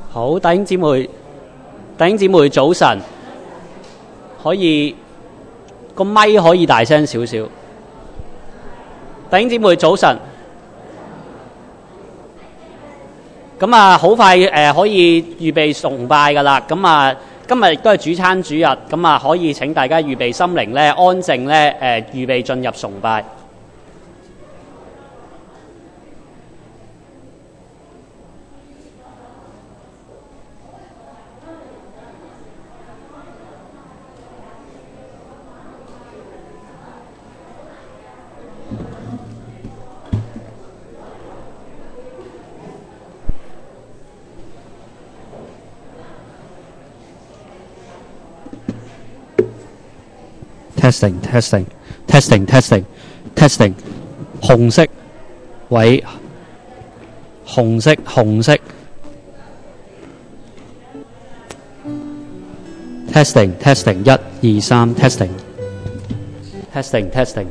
好，弟兄姊妹早晨，可以個咪可以大聲少少。弟兄姊妹早晨，咁啊好快可以預備崇拜噶啦。咁啊今日亦都係主餐主日，咁啊可以請大家預備心靈咧，安靜咧預備進入崇拜。Testing，紅色，喂，紅色，testing， 1、2、3 testing。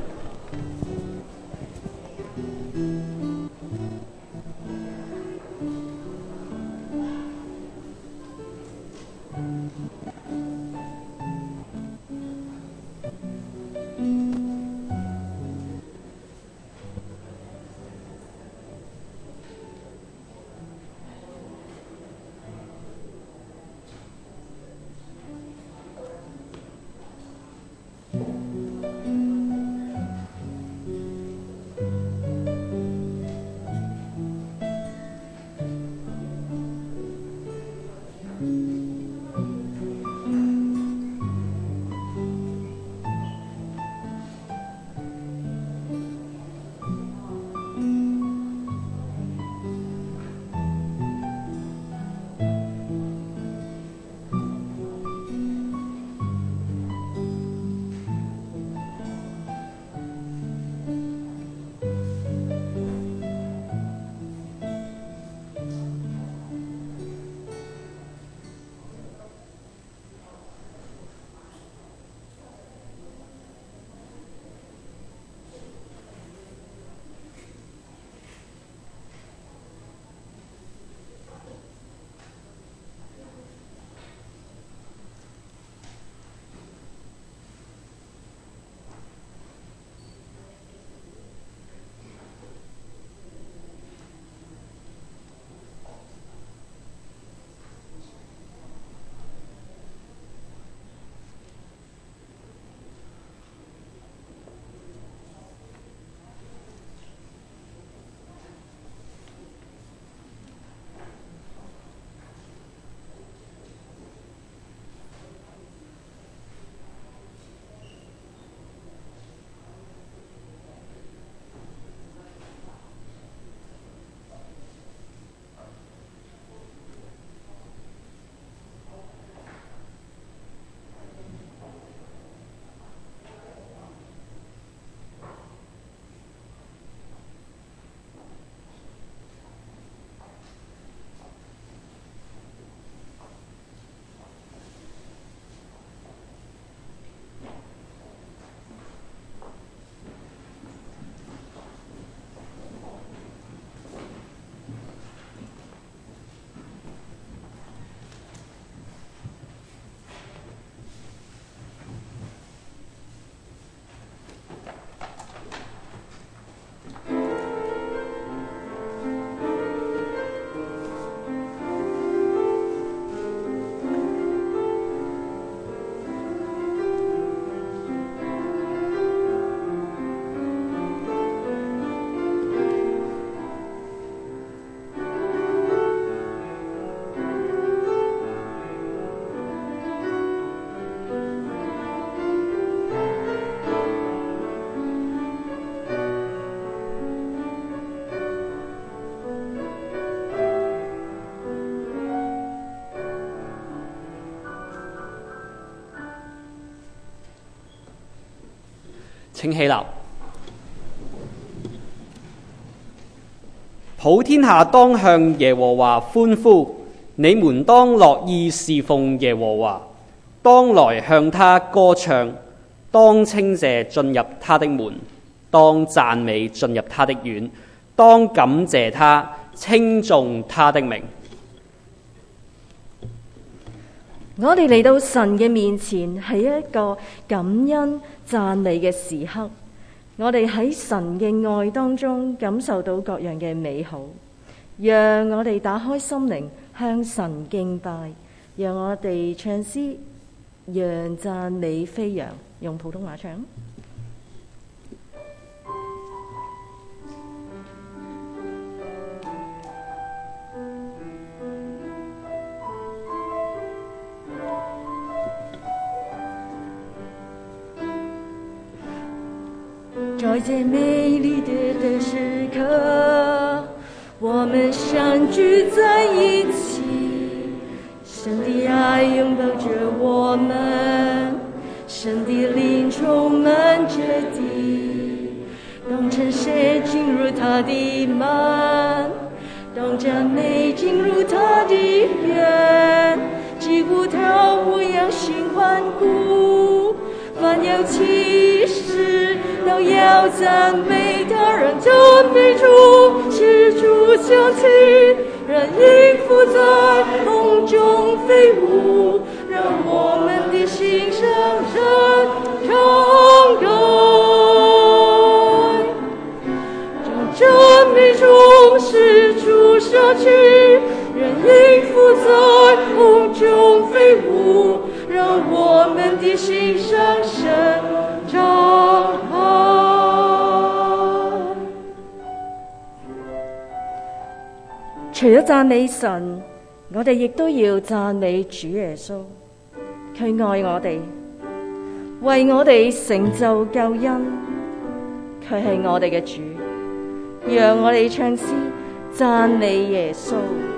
請起立。普天下當向耶和華歡呼，你們當樂意侍奉耶和華，當來向他歌唱，當稱謝進入他的門，當讚美進入他的院，當感謝他，稱頌他的名。 我哋嚟到神嘅面前係一個感恩讚美嘅時刻，我哋喺神嘅愛當中感受到各樣嘅美好，讓我哋打開心靈向神敬拜，讓我哋唱詩，讓讚美飛揚，用普通話唱。在這美麗的時刻，我們相聚在一起，神的愛擁抱着我們，神的靈充滿着地，當晨曦進入他的門，當讚美進入他的院，幾乎跳舞揚心歡呼，凡有氣勢都要讚美他，讓讚美主，使主響起，讓音符在空中飛舞，讓我們的心上升敞開，讓讚美主，使主響起，讓音符在空中飛舞，讓我們的心上升敞開。除咗讚美神，我哋亦都要讚美主耶穌。佢愛我哋，為我哋成就救恩。佢係我哋嘅主，讓我哋唱詩讚美耶穌。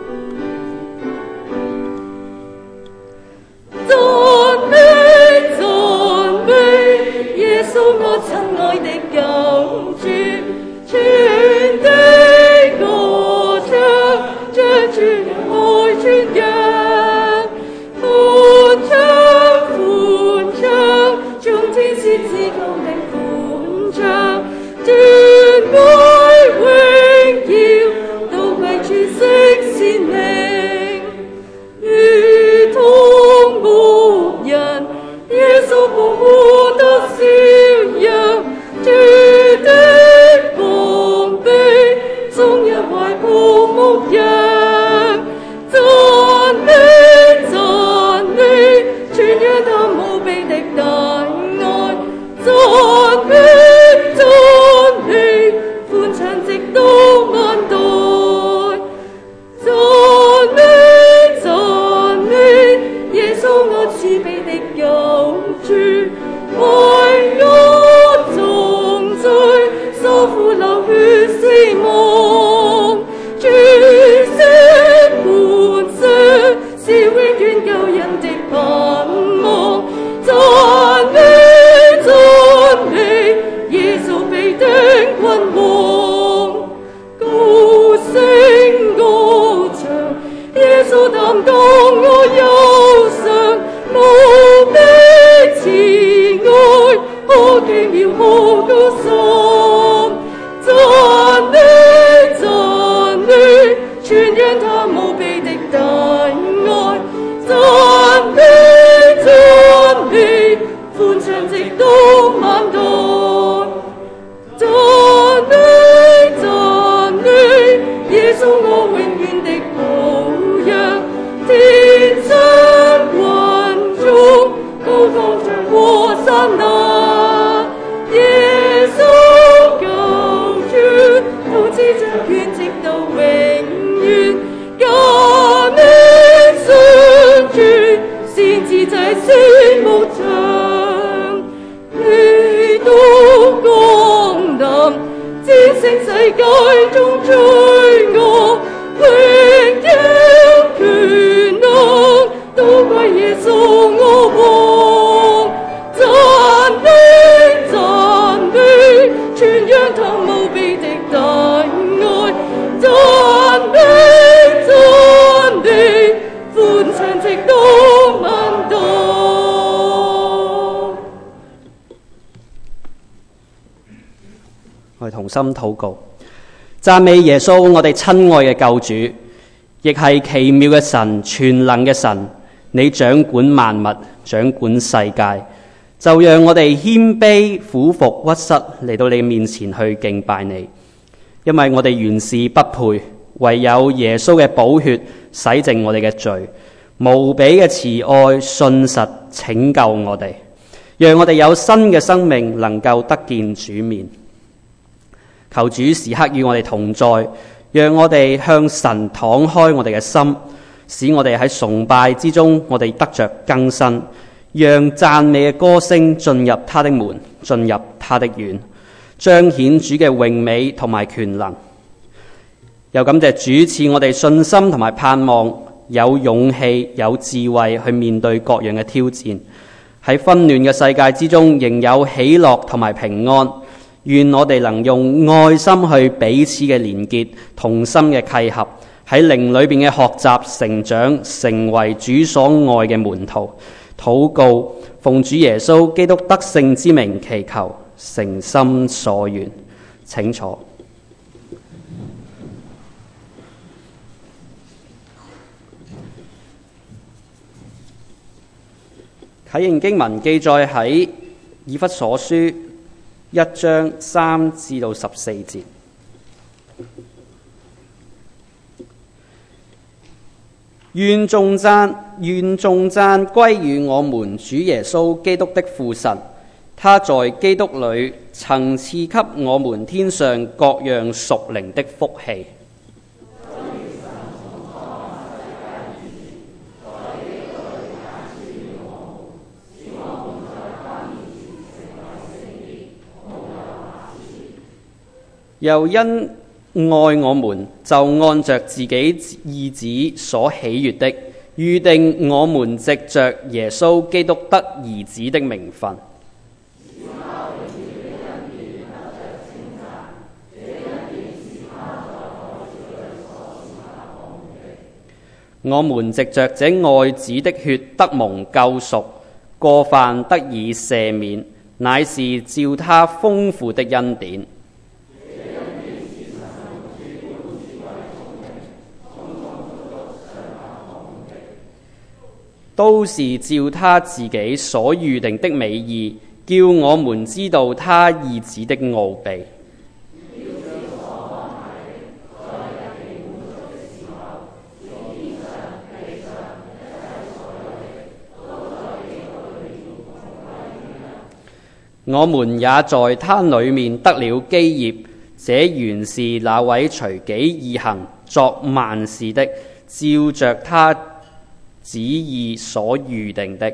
讚美讚美耶穌，我親愛的救主，全地歌唱，將主愛傳揚，歡唱歡唱，眾天使自高的歡唱，尊貴榮耀都歸主聖善名，如同牧人耶穌保護的小羊，主的膀臂終日懷抱牧羊，讚美讚美，傳揚他無比的大愛，讚美讚美，歡唱直到萬代，讚美讚美，耶穌我慈悲的救主，為我重罪受苦流血死亡，主捨半生是永遠救恩的盼望，讚美讚美，耶穌被釘君王，高聲歌唱，耶穌擔當我憂傷，無比慈愛，可奇妙可高尚，讚美讚美，傳揚他無比的大愛，讚美讚美，歡唱直到萬代，讚美讚美，耶穌我永遠的羔羊，天上雲中高歌着和散那，耶穌救主統治掌權直到永遠，假名相傳，先知在宣無常，你都降臨，戰勝世界中罪惡，榮耀權能都歸耶穌我王，讚美讚美，傳揚他無比的大愛，讚美讚美，歡唱直到萬代。 我哋同心禱告，讚美耶穌，我哋親愛嘅救主，亦係奇妙嘅神、全能嘅神， 你掌管萬物，掌管世界，就讓我哋謙卑俯伏屈膝嚟到你面前去敬拜你，因為我哋原是不配，唯有耶穌嘅寶血洗淨我哋嘅罪，無比嘅慈愛信實拯救我哋，讓我哋有新嘅生命能夠得見主面。求主時刻與我哋同在，讓我哋向神敞開我哋嘅心，使我哋喺崇拜之中我哋得着更新，讓讚美嘅歌聲進入他的門，進入他的院，彰顯主嘅榮美同埋權能。又感謝主賜我哋信心同埋盼望，有勇氣有智慧去面對各樣嘅挑戰，喺紛亂嘅世界之中仍有喜樂同埋平安。願我哋能用愛心去彼此嘅連結，同心嘅契合，喺靈裏邊嘅學習成長，成為主所愛嘅門徒。禱告奉主耶穌基督得勝之名祈求，誠心所願。請坐。啟應經文記載喺以弗所書1章3至到14節。願頌讚歸於我們主耶穌基督的父神，他在基督裏曾賜給我們天上各樣屬靈的福氣。又因愛我們，就按着自己意旨所喜悅的，預定我們藉着耶穌基督得兒子的名分。我們藉着這愛子的血得蒙救贖，過犯得以赦免，乃是照他豐富的恩典。都是照他自己所預定的美意，叫我們知道他意旨的奧秘。我們也在他裏面得了基業，這原是那位隨己意行作萬事的，照着他旨意所預定的。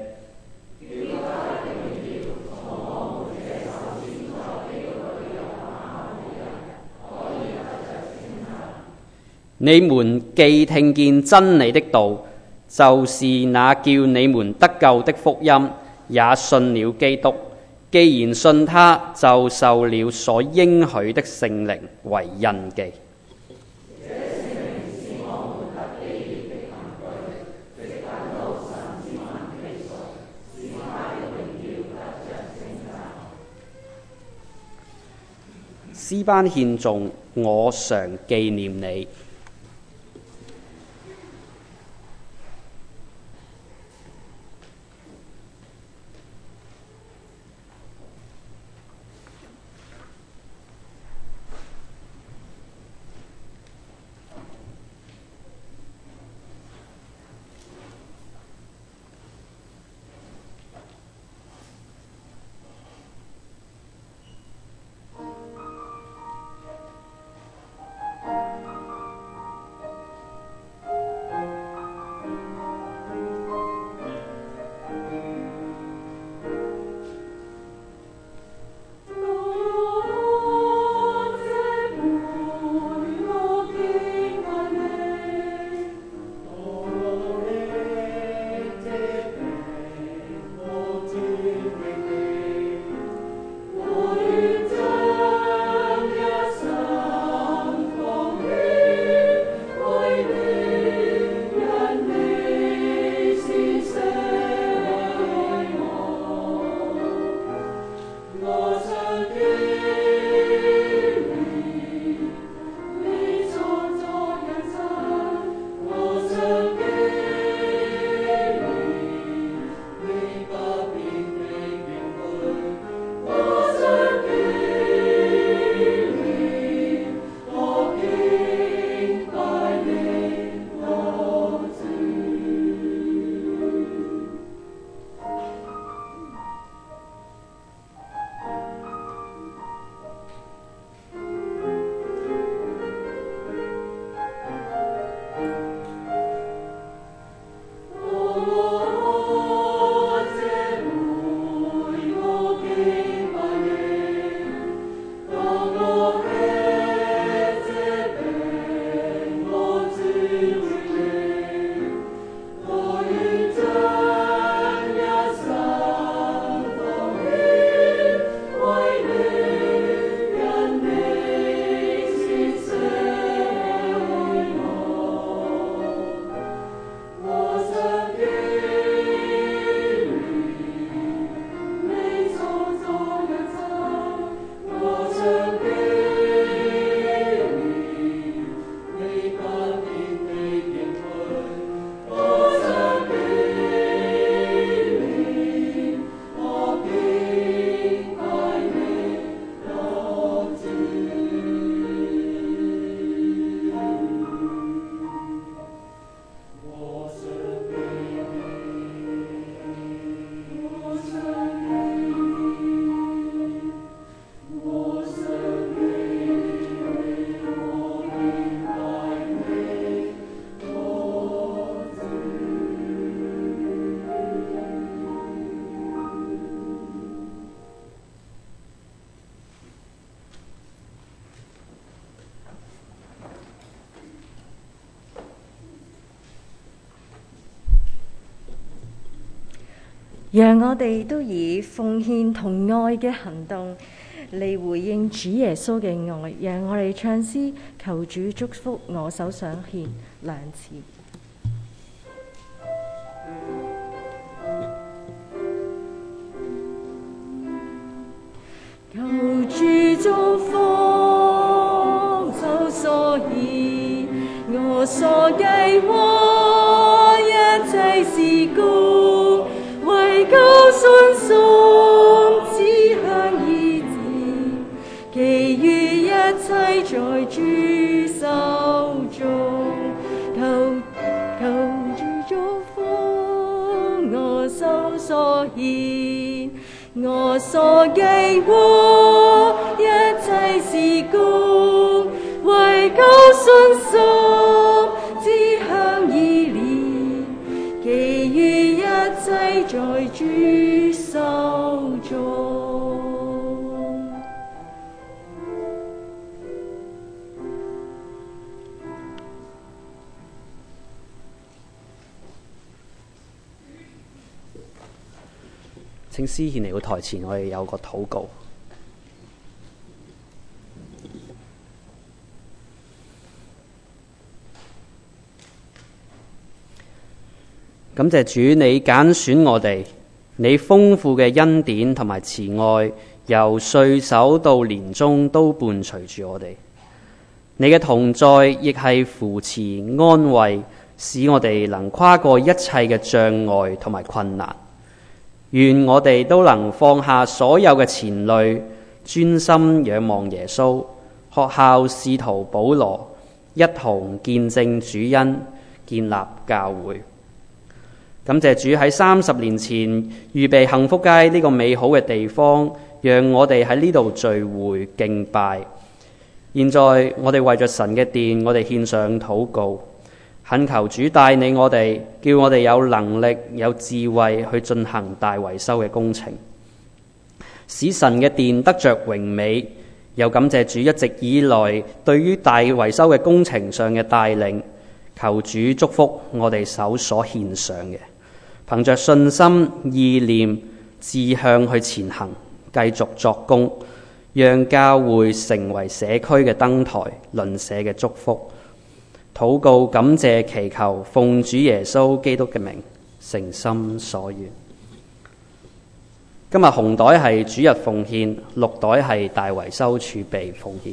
你們既聽見真理的道，就是那叫你們得救的福音，也信了基督。既然信他，就受了所應許的聖靈為印記。詩班獻頌，我常紀念你。 讓我哋都以奉獻同愛嘅行動嚟回應主耶穌嘅愛。讓我哋唱詩，求主祝福我手上獻兩次。求主祝福手所獻，我所計劃一切事工，為救信心指向醫治，其餘一切在主手中。求主祝福我手所獻，我所計劃一切事工，為救信心指向醫治，其餘一切在主手中。 請司獻嚟到台前，我哋有個禱告。感謝主，你揀選我哋，你豐富嘅恩典同埋慈愛，由歲首到年終都伴隨住我哋。你嘅同在亦係扶持安慰，使我哋能跨過一切嘅障礙同埋困難。願我哋都能放下所有嘅纏累，專心仰望耶穌，學效使徒保羅，一同見證主恩，建立教會。感謝主喺30年前預備幸福街呢個美好嘅地方，讓我哋喺呢度聚會敬拜。現在我哋為着神嘅殿，我哋獻上禱告，懇求主帶領我哋，叫我哋有能力、有智慧去進行大維修嘅工程，使神嘅殿得着榮美。又感謝主一直以來對於大維修嘅工程上嘅帶領，求主祝福我哋手所獻上嘅，憑着信心、意念、志向去前行，繼續作工，讓教會成為社區嘅燈台，鄰舍嘅祝福。禱告、感謝、祈求，奉主耶穌基督嘅名，誠心所願。今日紅袋係主日奉獻，綠袋係大維修儲備奉獻。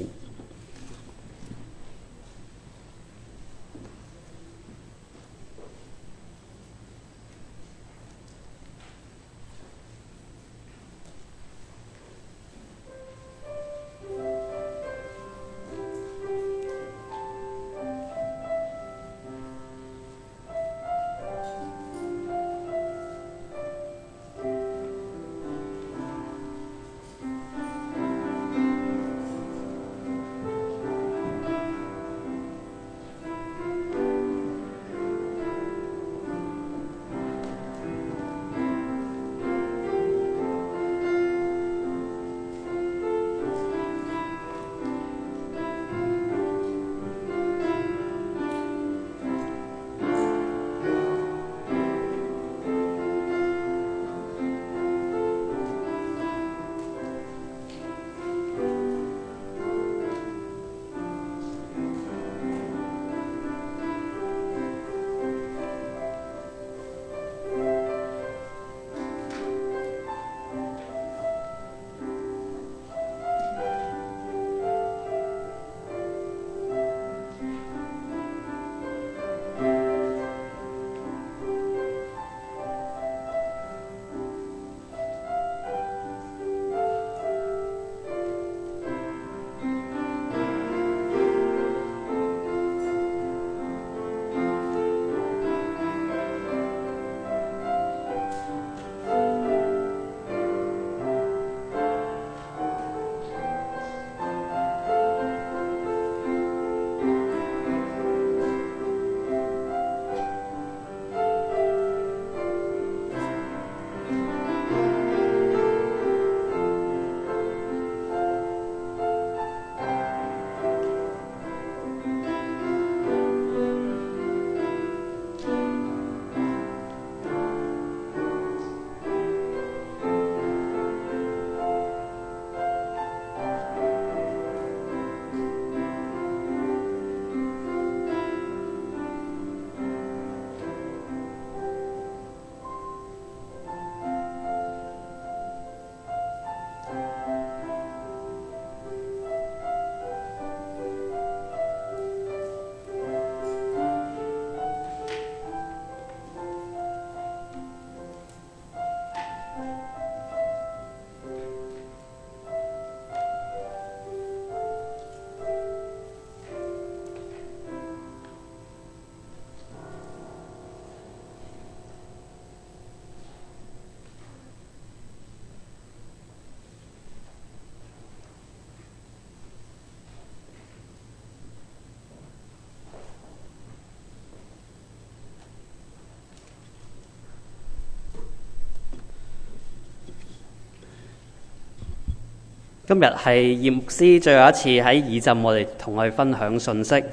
今日係葉牧師最後一次喺以浸，我哋同佢分享信息。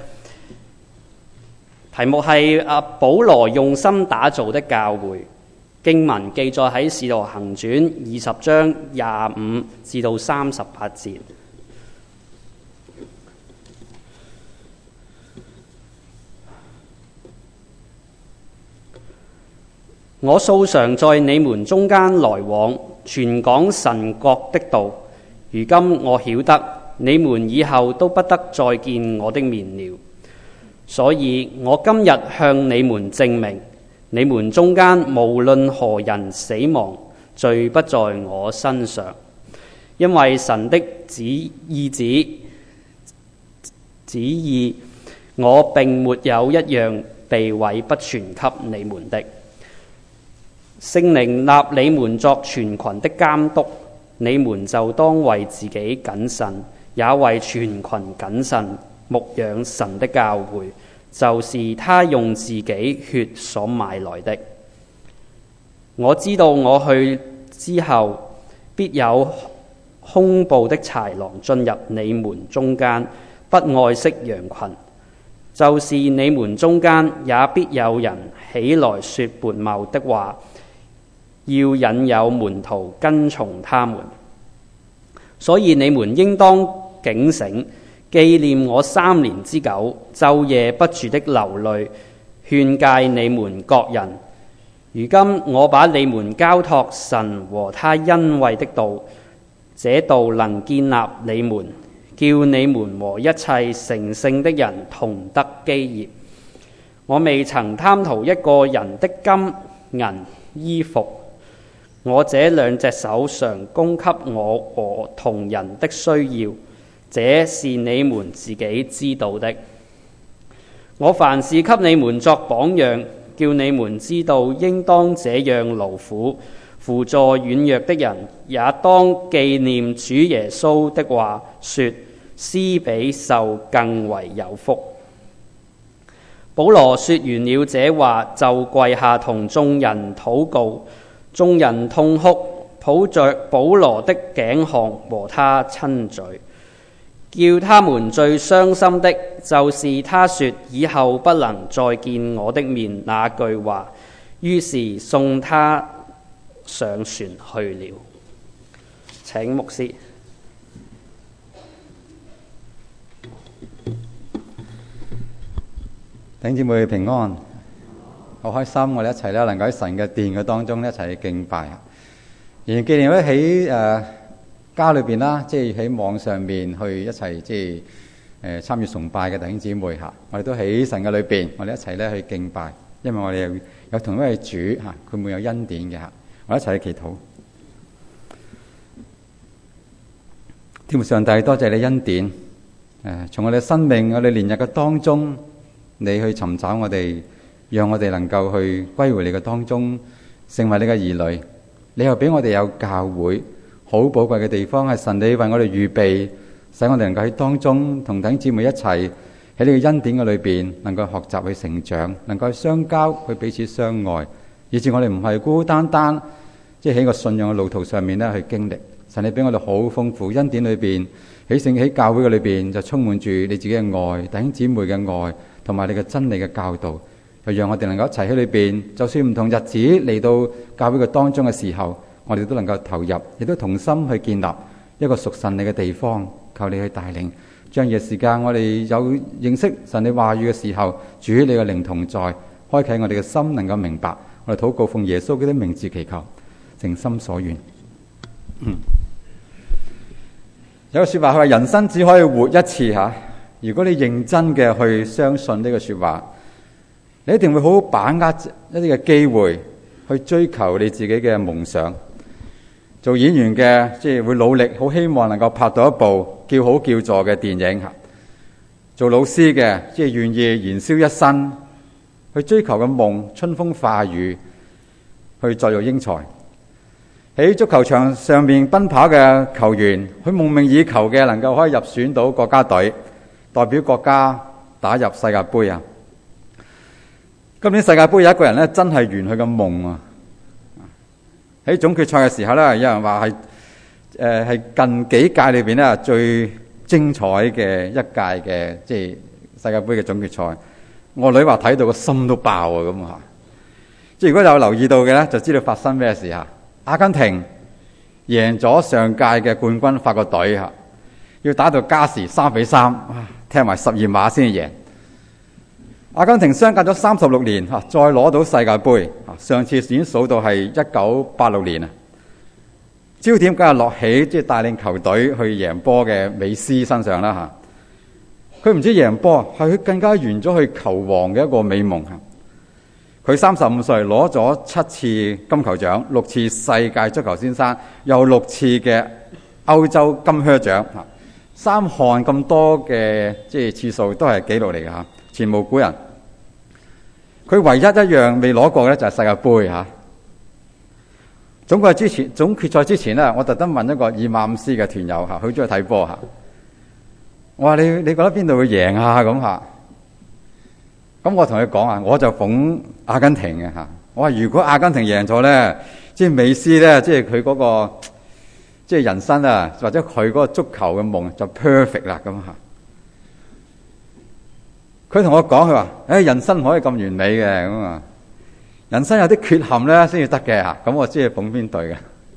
題目係保羅用心打造的教會。經文記載喺《使徒行傳》20章25至到38節。我素常在你們中間來往，傳講神國的道。如今我曉得你們以後都不得再見我的面了，所以我今日向你們證明，你們中間無論何人死亡，罪不在我身上，因為神的旨意，我並沒有一樣避諱不傳給你們的。聖靈立你們作全群的監督，你們就當為自己謹慎，也為全群謹慎，牧養神的教會，就是他用自己血所買來的。我知道我去之後，必有凶暴的豺狼進入你們中間，不愛惜羊群。就是你們中間也必有人起來說悖謬的話，要引誘門徒跟從他們。所以你們應當警醒，紀念我3年之久，晝夜不住的流淚，勸誡你們各人。如今我把你們交託神和他恩惠的道，這道能建立你們，叫你們和一切成聖的人同得基業。我未曾貪圖一個人的金銀衣服，我這2隻手常供給我和同人的需要，這是你們自己知道的。我凡事給你們作榜樣，叫你們知道應當這樣勞苦，扶助軟弱的人，也當紀念主耶穌的話，說施比受更為有福。保羅說完了這話，就跪下同眾人禱告。眾人痛哭，抱着保羅的頸項和他親嘴。叫他們最傷心的，就是他說以後不能再見我的面那句話。於是送他上船去了。請牧師。 弟兄姊妹平安，好開心，我哋一齊咧能夠喺神嘅殿嘅當中一齊去敬拜。仍然紀念咧喺家裏邊啦，即係喺網上面去一齊即係參與崇拜嘅弟兄姊妹嚇，我哋都喺神嘅裏邊，我哋一齊咧去敬拜，因為我哋有同一位主嚇，佢會有恩典嘅嚇，我哋一齊去祈禱。天父上帝，多謝你恩典，從我哋生命、我哋連日嘅當中，你去尋找我哋，讓我哋能夠去歸回你嘅當中，成為你嘅兒女。你又俾我哋有教會，好寶貴嘅地方係神你為我哋預備，使我哋能夠喺當中同弟兄姊妹一齊喺呢個恩典嘅裏邊，能夠學習去成長，能夠去相交，去彼此相愛，以致我哋唔係孤孤單單，即係喺個信仰嘅路途上面咧去經歷。神你俾我哋好豐富恩典裏邊，喺教會嘅裏邊就充滿住你自己嘅愛，弟兄姊妹嘅愛，同埋你嘅真理嘅教導，就讓我哋能夠一齊喺裏邊，就算唔同日子嚟到教會嘅當中嘅時候，我哋都能夠投入，亦都同心去建立一個屬神你嘅地方。求你去帶領，將呢個時間我哋有認識神你話語嘅時候，主你嘅靈同在，開啟我哋嘅心，能夠明白。我哋禱告奉耶穌基督名字祈求，誠心所願。有個說話，佢話人生只可以活一次吓。如果你認真嘅去相信呢個說話，你一定會好好把握一啲嘅機會去追求你自己嘅夢想。做演員嘅即係會努力，好希望能夠拍到一部叫好叫座嘅電影吓。做老師嘅即係願意燃燒一生去追求嘅夢，春風化雨，去作育英才。喺足球場上面奔跑嘅球員，佢夢寐以求嘅能夠可以入選到國家隊，代表國家打入世界盃啊！今年世界盃有一個人咧，真係圓佢嘅夢啊！喺總決賽嘅時候咧，有人話係係近幾屆裏邊咧最精彩嘅一屆嘅即係世界盃嘅總決賽。我女話睇到個心都爆啊咁嚇！即係如果有留意到嘅咧，就知道發生咩事嚇。阿根廷贏咗上屆嘅冠軍法國隊嚇，要打到加時3-3，踢埋12碼先至贏。阿根廷相隔咗36年嚇，再攞到世界盃，上次已經數到係1986年啊。焦點梗係落起即係帶領球隊去贏波嘅美斯身上啦嚇。佢唔知贏波，係佢更加圓咗去球王嘅一個美夢嚇。佢35歲攞咗7次金球獎，6次世界足球先生，有6次嘅歐洲金靴獎嚇。3項咁多嘅即係次數都係紀錄嚟嘅嚇，前無古人。佢唯一一樣未攞過嘅咧就係世界盃嚇。總決賽之前咧，我特登問一個以馬忤斯嘅團友嚇，佢中意睇波嚇。我話你覺得邊度會贏啊咁嚇？咁我同佢講啊，我就捧阿根廷嘅嚇。我話如果阿根廷贏咗咧，即係美斯咧，即係佢嗰個即係人生啊，或者佢嗰個足球嘅夢就 perfect 啦咁嚇。佢同我講，佢話：人生唔可以咁完美嘅咁啊，人生有啲缺陷咧先至得嘅嚇。咁我知係捧邊隊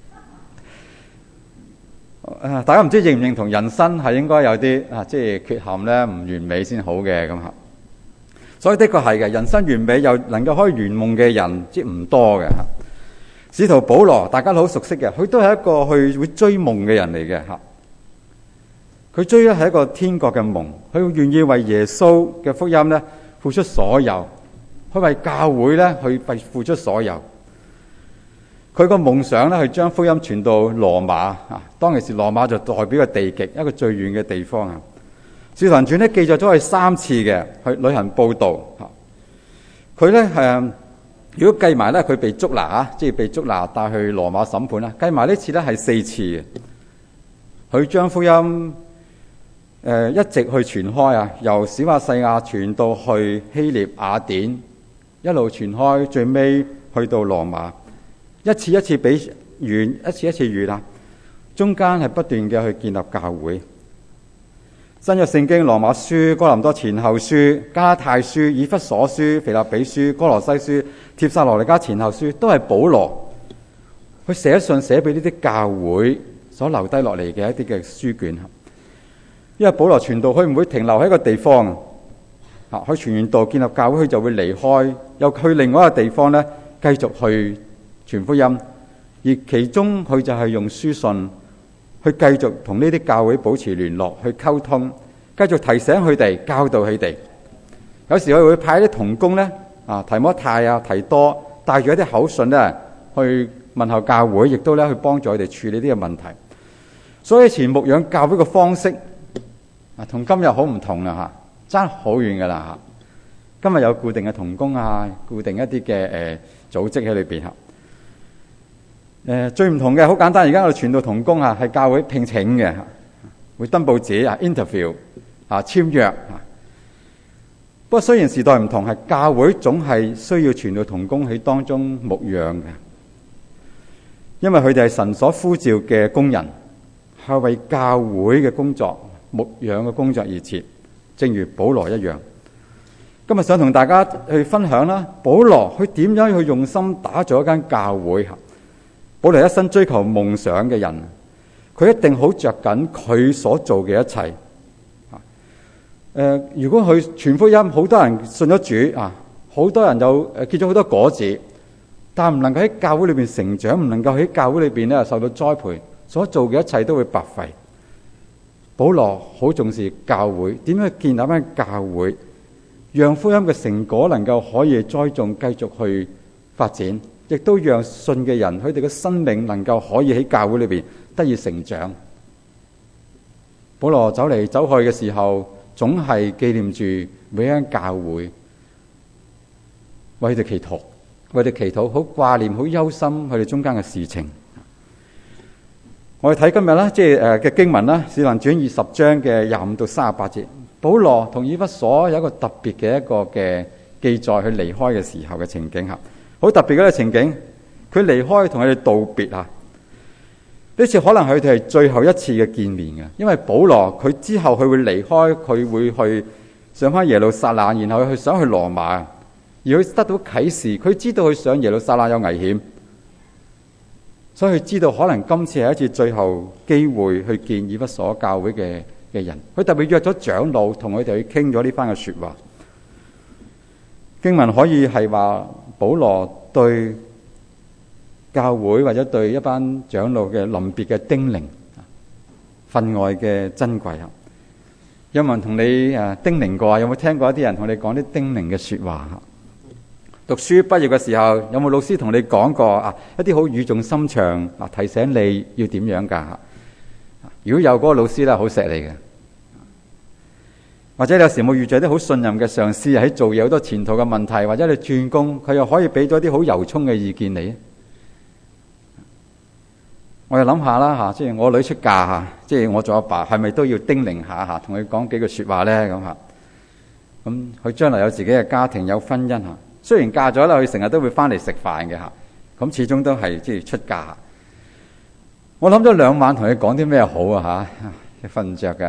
嘅。大家唔知認唔認同人生係應該有啲即係缺陷咧，唔完美先好嘅咁嚇。所以的確係嘅，人生完美又能夠可以圓夢嘅人即唔多嘅嚇。使徒保羅大家都好熟悉嘅，佢都係一個去會追夢嘅人嚟嘅嚇。佢追咧係一個天國嘅夢，佢願意為耶穌嘅福音咧付出所有，佢為教會咧去付出所有。佢個夢想咧係將福音傳到羅馬啊，當其時羅馬就代表個地極，一個最遠嘅地方啊。《使徒行傳》咧記載咗佢3次嘅去旅行佈道嚇。佢咧如果計埋咧佢被捉拿即係被捉拿帶去羅馬審判啦，計埋呢次咧係4次嘅。佢將福音一直去傳開啊，由小亞細亞傳到去希臘雅典，一路傳開，最尾去到羅馬，一次一次比遠，一次一次遠啊。中間係不斷嘅去建立教會。新約聖經羅馬書、哥林多前後書、加拉太書、以弗所書、腓立比書、哥羅西書、帖撒羅尼迦前後書，都係保羅佢寫信寫俾呢啲教會所留低落嚟嘅一啲嘅書卷。因為保羅傳道，佢唔會停留喺一個地方佢傳完道建立教會，佢就會離開，又去另外一個地方咧繼續去傳福音。而其中佢就係用書信去繼續同呢啲教會保持聯絡，去溝通，繼續提醒佢哋，教導佢哋。有時佢會派啲同工咧提摩太提多帶住一啲口信咧去問候教會，亦都咧去幫助佢哋處理呢個問題。所以前牧養教會嘅方式同今日好唔同啦爭好遠噶啦今日有固定嘅同工固定一啲嘅組織喺裏邊最唔同嘅好簡單，而家我哋傳道同工係教會聘請嘅，會登報紙interview 簽約不過雖然時代唔同，係教會總係需要傳道同工喺當中牧養嘅，因為佢哋係神所呼召嘅工人，係為教會嘅工作牧養嘅工作而設，正如保羅一樣。今日想同大家去分享啦，保羅佢點樣去用心打造一間教會。保羅一生追求夢想嘅人，佢一定好着緊佢所做嘅一切。如果佢傳福音，好多人信咗主好多人有結咗好多果子，但唔能夠喺教會裏邊成長，唔能夠喺教會裏邊咧受到栽培，所做嘅一切都會白費。保羅好重視教會，點樣建立一間教會，讓福音嘅成果能夠可以栽種，繼續去發展，亦都讓信嘅人佢哋嘅生命能夠可以喺教會裏邊得以成長。保羅走嚟走去嘅時候，總係紀念住每一間教會，為佢哋祈禱，為佢哋祈禱，好掛念，好憂心佢哋中間嘅事情。我哋睇今日啦，即係嘅經文啦，《使徒行傳》20章嘅25到38節，保羅同以弗所有一個特別嘅一個嘅記載，佢離開嘅時候嘅情景好特別嘅一個情景。佢離開同佢哋道別呢次可能佢哋係最後一次嘅見面嘅，因為保羅佢之後佢會離開，佢會去上翻耶路撒冷，然後佢想去羅馬，而佢得到啟示，佢知道佢上耶路撒冷有危險，所以佢知道可能今次係一次最後機會去見以弗所教會嘅人，佢特別約咗長老同佢哋去傾咗呢番嘅說話。經文可以係話保羅對教會或者對一班長老嘅臨別嘅叮嚀，分外嘅珍貴。有冇人同你叮嚀過？有冇聽過一啲人同你講啲叮嚀嘅說話？讀書畢業嘅時候，有冇老師同你講過一啲好語重心長提醒你要點樣噶？如果有嗰個老師咧，好錫你嘅。或者你有時冇遇著啲好信任嘅上司，喺做嘢好多前途嘅問題，或者你轉工，佢又可以俾咗啲好由衷嘅意見你。我又諗下啦即係我女出嫁即係我做阿爸，係咪都要叮嚀下同佢講幾句說話咧？咁佢將來有自己嘅家庭，有婚姻雖然嫁咗啦，佢成日都會翻嚟食飯嘅咁始終都係即係出嫁。我諗咗2晚同佢講啲咩好瞓唔着嘅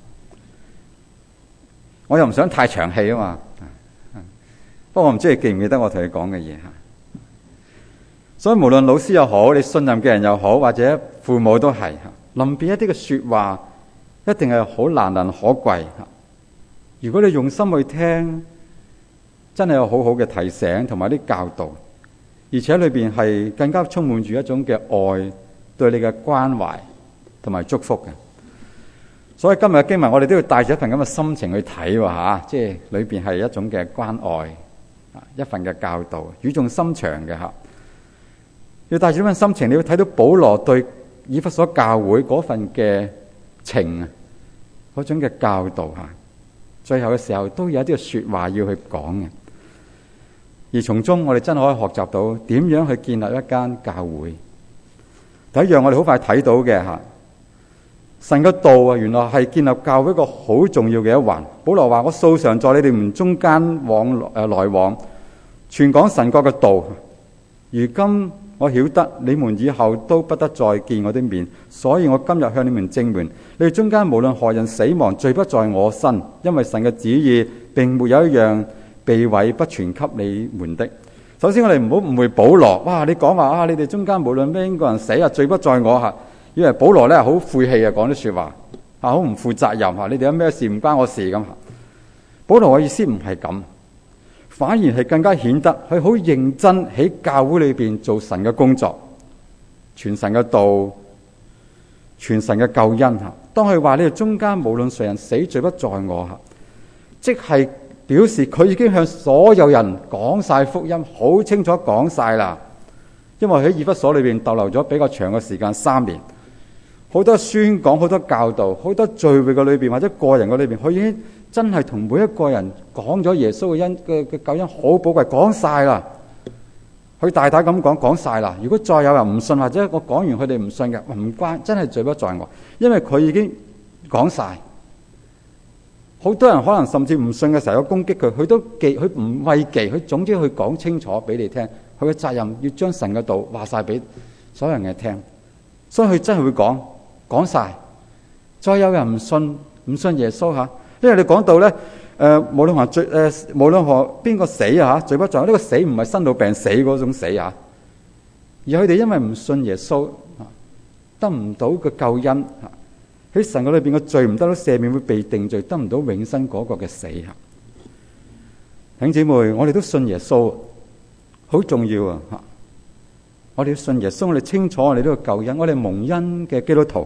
我又唔想太長氣啊嘛。不過我唔知你記唔記得我同佢講嘅嘢。所以無論老師又好，你信任嘅人又好，或者父母都係臨別一啲嘅說話，一定係好難能可貴。如果你用心去聽，真係有好好嘅提醒同埋啲教導，而且裏邊係更加充滿住一種嘅愛，對你嘅關懷同埋祝福嘅。所以今日嘅經文，我哋都要帶住一份咁嘅心情去睇即係裏邊係一種嘅關愛，一份嘅教導，語重心長嘅要帶住呢份心情，你要睇到保羅對以弗所教會嗰份嘅情嗰種嘅教導最後嘅時候都有一啲嘅說話要去講嘅，而從中我哋真係可以學習到點樣去建立一間教會。第一樣我哋好快睇到嘅神嘅道原來係建立教會一個好重要嘅一環。保羅話：我素常在你哋們中間來往，傳講神國嘅道。如今我曉得你們以後都不得再見我的面，所以我今日向你們證明，你哋中間無論何人死亡，罪不在我身，因為神嘅旨意並沒有一樣避諱不傳給你們的。首先我哋唔好誤會保羅，哇！你講話你哋中間無論邊個人死罪不在我以為保羅咧好晦氣講啲說話好唔負責任你哋有咩事唔關我事咁。保羅嘅意思唔係咁，反而係更加顯得佢好認真喺教會裏邊做神嘅工作，傳神嘅道，傳神嘅救恩當佢話你哋中間無論誰人死罪不在我即係表示佢已經向所有人講晒福音，好清楚講晒啦。因為喺以弗所裏邊逗留咗比較長嘅時間3年，好多宣講，好多教導，好多聚會嘅裏邊或者個人嘅裏邊，佢已經真係同每一個人講咗耶穌嘅救恩好寶貴，講晒啦。佢大膽咁講晒啦。如果再有人唔信，或者我講完佢哋唔信嘅，唔關，真係罪不在我，因為佢已經講晒。好多人可能甚至唔信嘅時候有攻擊佢，佢都佢唔畏忌，佢總之佢講清楚俾你聽。佢嘅責任要將神嘅道話晒俾所有人嘅聽，所以佢真係會講晒。再有人唔信耶穌因為你講到咧無論何邊個死罪不在我，呢個死唔係生老病死嗰種死而佢哋因為唔信耶穌得唔到個救恩喺神嘅裏邊嘅罪唔得到赦免，會被定罪，得唔到永生嗰個嘅死弟兄姊妹，我哋都信耶穌。好重要我哋要信耶穌，我哋清楚我哋呢個救恩，我哋蒙恩嘅基督徒，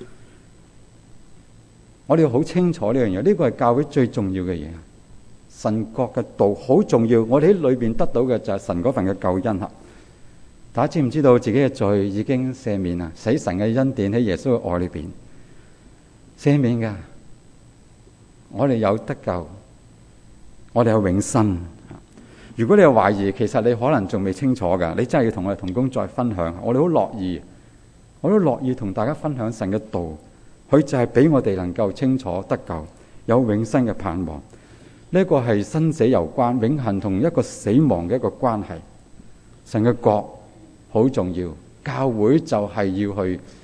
我哋要好清楚呢樣嘢，呢個係教會最重要嘅嘢。神國嘅道好重要，我哋喺裏邊得到嘅就係神嗰份嘅救恩大家知唔知道自己嘅罪已經赦免啊？使神嘅恩典喺耶穌嘅愛裏邊赦免噶，我哋有得救，我哋有永生。如果你有懷疑，其實你可能仲未清楚噶，你真係要同我哋同工再分享。我哋好樂意，我都樂意同大家分享神嘅道，佢就係俾我哋能夠清楚得救，有永生嘅盼望。呢個係生死攸關，永恆同一個死亡嘅一個關係。神嘅國好重要，教會就係要去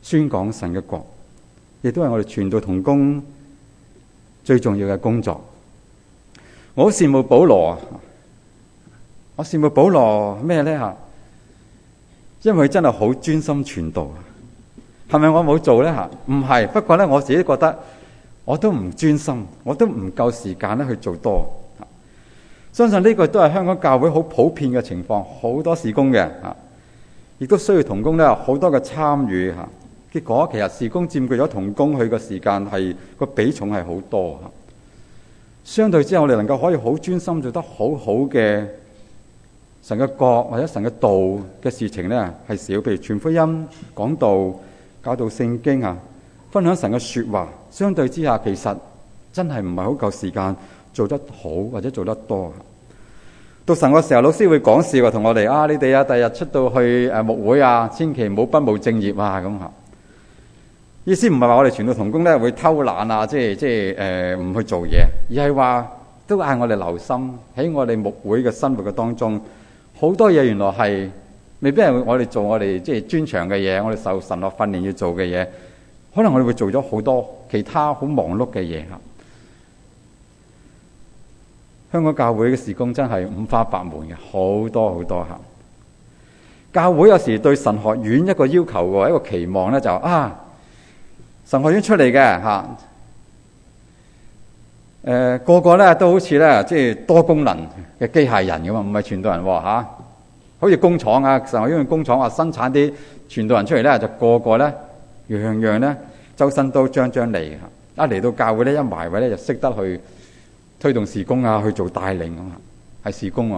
宣講神嘅國，亦都係我哋傳道同工最重要嘅工作。我好羨慕保羅啊！我羨慕保羅咩呢？因為佢真係好專心傳道。係咪我冇做呢？唔係，不過呢，我自己覺得我都唔專心，我都唔夠時間去做多。相信呢個都係香港教會好普遍嘅情況，好多事工嘅，亦都需要同工呢好多嘅參與。結果其實事工佔據咗同工佢嘅時間係個比重係好多。相對之後，我哋能夠可以好專心做得好好嘅神嘅國或者神嘅道嘅事情呢係少，譬如傳福音、講道、教導聖經分享神嘅說話，相對之下其實真係唔係好夠時間做得好或者做得多。到神嘅時候，老師會講笑同我哋你哋第日出到去牧會千祈唔好不務正業咁。意思唔係話我哋傳道同工咧會偷懶即係唔去做嘢，而係話都嗌我哋留心喺我哋牧會嘅生活嘅當中，好多嘢原來係未必係我哋做我哋即係專長嘅嘢，我哋受神學訓練要做嘅嘢，可能我哋會做咗好多其他好忙碌嘅嘢。香港教會嘅事工真係五花八門嘅，好多好多。教會有時對神學院一個要求一個期望咧，就神學院出嚟嘅個個咧都好似咧即係多功能嘅機械人咁唔係傳道人好似工廠神學院工廠生產啲傳道人出嚟咧，就個個咧樣樣咧周身都張張利嚟到教會咧一埋位咧就識得去推動事工去做帶領係事工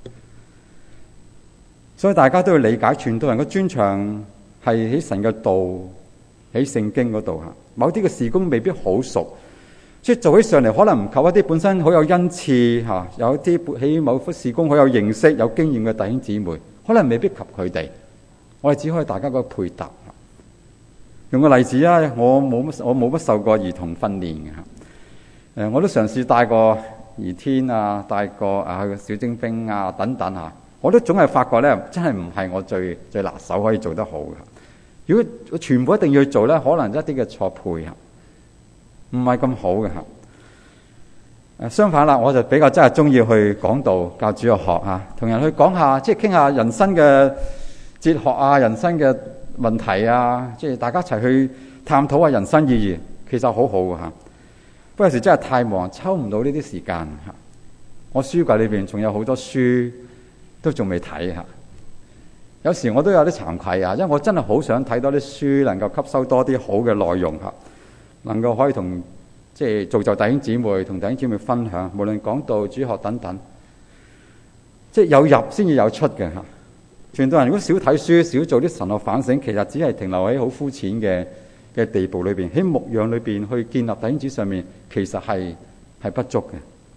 所以大家都要理解傳道人嘅專長係喺神嘅道，喺聖經嗰度某啲嘅事工未必好熟，即係做起上嚟可能唔及一啲本身好有恩賜有啲喺某幅事工好有認識有經驗嘅弟兄姊妹，可能未必及佢哋。我哋只可以大家個配搭。用個例子我冇乜受過兒童訓練嘅我都嘗試帶過兒天帶過小精兵等等我都總係發覺咧，真係唔係我最拿手可以做得好嘅。如果我全部一定要做咧，可能一啲嘅錯配合唔係咁好嘅相反啦，我就比較真係中意去講道教主日學同人去講下，即係傾下人生嘅哲學人生嘅問題即係大家一齊去探討下人生意義，其實好好嘅不過有時真係太忙，抽唔到呢啲時間我書櫃裏邊仲有好多書都仲未睇有時我都有啲慚愧因為我真係好想睇多啲書，能夠吸收多啲好嘅內容能夠可以同即係造就弟兄姊妹，同弟兄姊妹分享，無論講道、主學等等，即係有入先至有出嘅傳道人如果少睇書、少做啲神學反省，其實只係停留喺好膚淺嘅地步裏邊，喺牧養裏邊去建立弟兄姊妹上面，其實係不足嘅，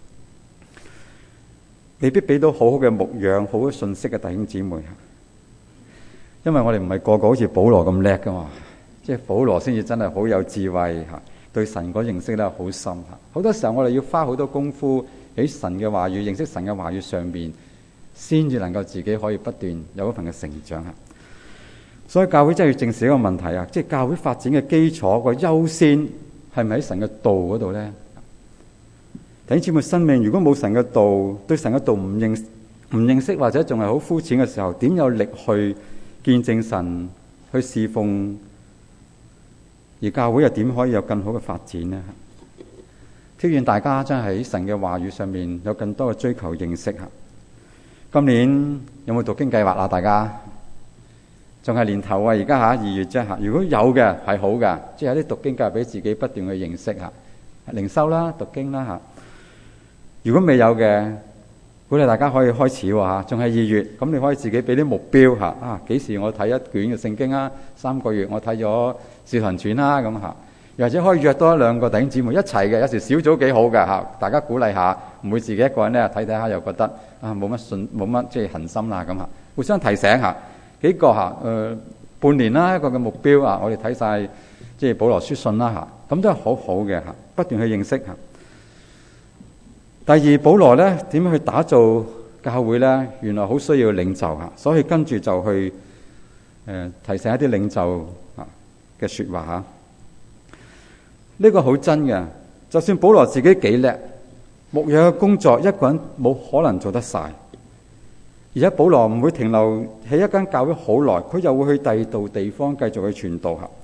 未必俾到好好嘅牧養、好嘅信息嘅弟兄姊妹。因為我哋唔係個個好似保羅咁叻噶嘛，即係保羅先至真係好有智慧對神嗰認識咧好深好多時候我哋要花好多功夫喺神嘅話語、認識神嘅話語上面，先至能夠自己可以不斷有一份嘅成長所以教會真係要正視一個問題即係教會發展嘅基礎個優先係咪喺神嘅道嗰度咧？弟兄姊妹生命如果冇神嘅道，對神嘅道唔認識或者仲係好膚淺嘅時候，點有力去見證神去侍奉，而教會又點可以有更好嘅發展呢？挑戰大家真係喺神嘅話語上面有更多嘅追求認識今年有冇讀經計劃大家仲係年頭而家2月啫如果有嘅係好嘅，即係有啲讀經計劃俾自己不斷去認識靈修啦、讀經啦如果未有嘅，鼓勵大家可以開始仲係2月，咁你可以自己俾啲目標幾時我睇一卷嘅聖經3個月我睇咗《使徒行傳》啦咁又或者可以約多1-2個弟兄姊妹一齊嘅，有時小組幾好嘅大家鼓勵下，唔會自己一個人咧睇下又覺得冇乜即係恒心啦咁互相提醒幾個半年啦一個嘅目標我哋睇晒即係保羅書信啦咁都係好好嘅不斷去認識第二，保羅咧點樣去打造教會咧？原來好需要領袖所以跟住就去提醒一啲領袖嘅說話吓。呢個好真嘅，就算保羅自己幾叻，牧養嘅工作一個人冇可能做得晒。而且保羅唔會停留喺一間教會好耐，佢又會去第二度地方繼續去傳道吓。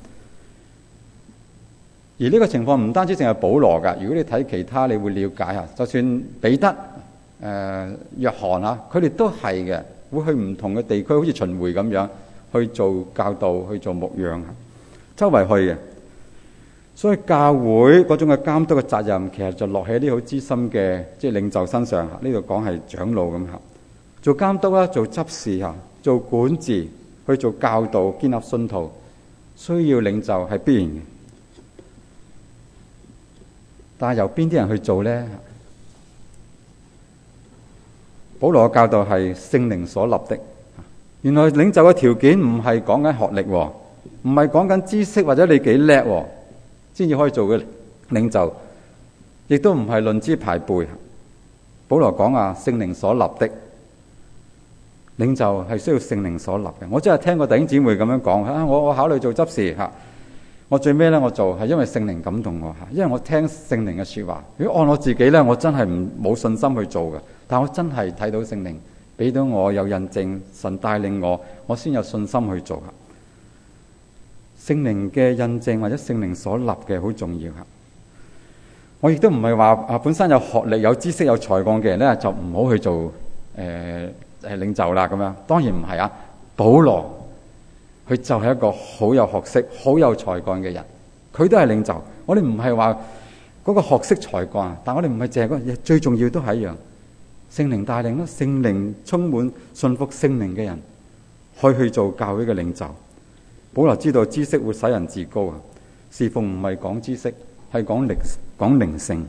而呢個情況唔單止淨係保羅噶，如果你睇其他，你會了解下，就算彼得、約翰啊，佢哋都係嘅，會去唔同嘅地區，好似巡迴咁樣去做教導、去做牧養，周圍去嘅。所以教會嗰種嘅監督嘅責任，其實就落喺啲好資深嘅即係領袖身上。呢度講係長老咁吓，做監督啦，做執事吓，做管治，去做教導、建立信徒，需要領袖係必然嘅。但係由邊啲人去做呢？保羅嘅教導係聖靈所立的。原來領袖嘅條件唔係講緊學歷，唔係講緊知識或者你幾叻先至可以做嘅領袖，亦都唔係論資排輩。保羅講啊，聖靈所立的領袖係需要聖靈所立嘅。我真係聽過弟兄姊妹咁樣講，我考慮做執事吓。我最尾咧，我做係因為聖靈感動我吓，因為我聽聖靈嘅說話。如果按我自己咧，我真係冇信心去做嘅。但我真係睇到聖靈俾到我有印證，神帶領我，我先有信心去做吓。聖靈嘅印證或者聖靈所立嘅好重要吓。我亦都唔係話本身有學歷、有知識、有才幹嘅人咧，就唔好去做領袖啦咁樣。當然唔係啊，保羅。佢就係一個好有學識、好有才幹嘅人，佢都係領袖。我哋唔係話嗰個學識才幹，但我哋唔係淨係嗰樣嘢，最重要都係一樣，聖靈帶領啦，聖靈充滿信服聖靈嘅人，去做教會嘅領袖。保羅知道知識會使人自高啊，侍奉唔係講知識，係講靈性。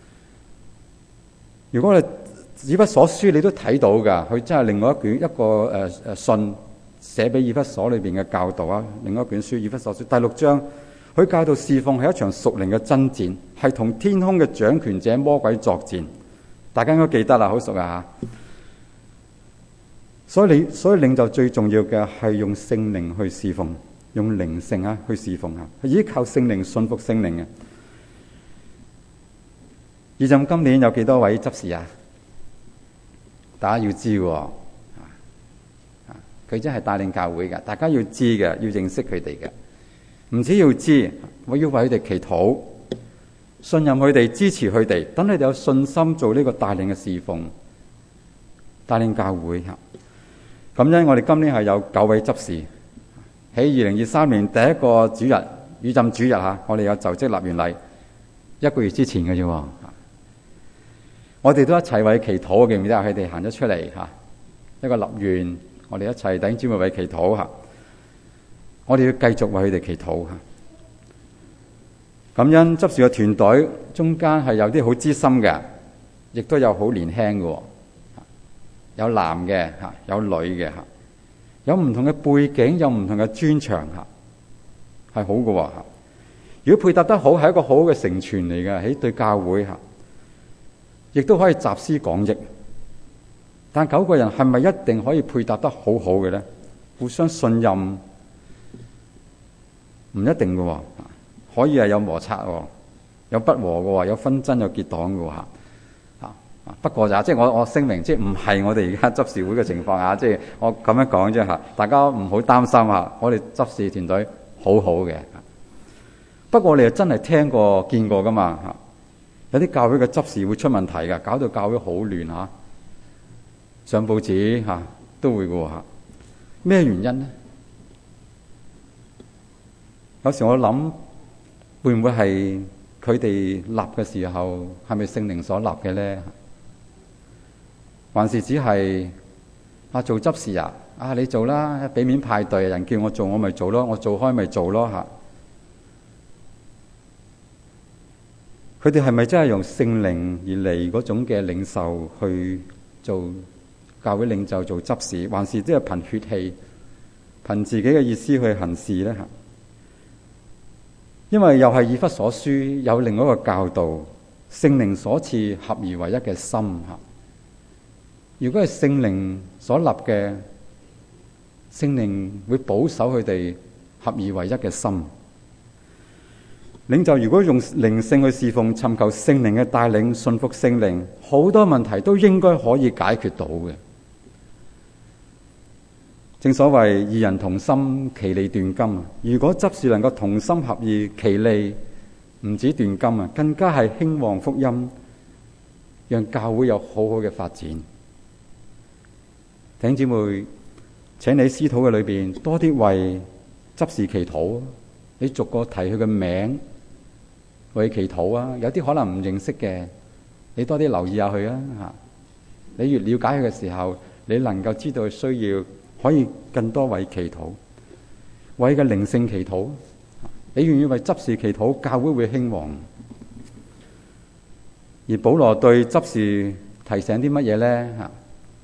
如果我哋以弗所書你都睇到噶，佢真係另外一個信。寫俾以弗所裏邊嘅教導啊，另一卷書以弗所書第6章，佢教導侍奉係一場屬靈嘅爭戰，係同天空嘅掌權者魔鬼作戰。大家應該記得啦，好熟啊吓。所以領袖最重要嘅係用聖靈去侍奉，用靈性啊去侍奉啊，係依靠聖靈、信服聖靈嘅。以浸今年有幾多位執事啊？大家要知喎。佢真係帶領教會嘅，大家要知嘅，要認識佢哋嘅。唔止要知，我要為佢哋祈禱，信任佢哋，支持佢哋，等佢哋有信心做呢個帶領嘅侍奉，帶領教會吓。咁因我哋今年係有9位執事，喺2023年第一個主日與浸主日吓，我哋有就職立完禮，1個月之前嘅啫。我哋都一齊為祈禱，記唔記得？佢哋行咗出嚟吓，一個立願。我哋一齊弟兄姊妹為祈禱吓，我哋要繼續為佢哋祈禱吓。感恩執事嘅團隊中間係有啲好資深嘅，亦都有好年輕嘅，有男嘅吓，有女嘅吓，有唔同嘅背景，有唔同嘅專長吓，係好嘅吓。如果配搭得好，係一個好嘅成全嚟嘅，喺對教會吓，亦都可以集思廣益。但9個人係咪一定可以配搭得好好嘅咧？互相信任唔一定嘅，可以係有摩擦，有不和嘅，有紛爭，有結黨嘅吓。不過即係我聲明，即係唔係我哋而家執事會嘅情況啊！即係我咁樣講啫吓，大家唔好擔心吓。我哋執事團隊好好嘅，不過我哋又真係聽過見過噶嘛吓。有啲教會嘅執事會出問題嘅，搞到教會好亂吓。上報紙吓都會嘅吓，咩原因呢？有時我諗會唔會係佢哋立嘅時候係咪聖靈所立嘅咧？還是只係做執事啊？你做啦，俾面派對，人叫我做我咪做咯，我做開咪做咯吓。佢哋係咪真係用聖靈而嚟嗰種嘅領袖去做教會領袖做執事，還是即係憑血氣、憑自己嘅意思去行事咧？吓，因為又係以弗所書有另外一個教導，聖靈所賜合而為一嘅心吓。如果係聖靈所立嘅，聖靈會保守佢哋合而為一嘅心， 領袖如果用靈性去侍奉，尋求聖靈嘅帶領，信服聖靈，好多問題都應該可以解決到嘅。正所謂二人同心，其利斷金啊！如果執事能夠同心合意，其利唔止斷金啊，更加係興旺福音，讓教會有好好嘅發展。弟兄姊妹，請你私禱嘅裏邊多啲為執事祈禱，你逐個提佢嘅名為佢祈禱啊！有啲可能唔認識嘅，你多啲留意下佢啊！吓，你越了解佢嘅時候，你能夠知道佢需要，可以更多為祈禱，為嘅靈性祈禱。你願意為執事祈禱，教會會興旺。而保羅對執事提醒啲乜嘢咧？吓，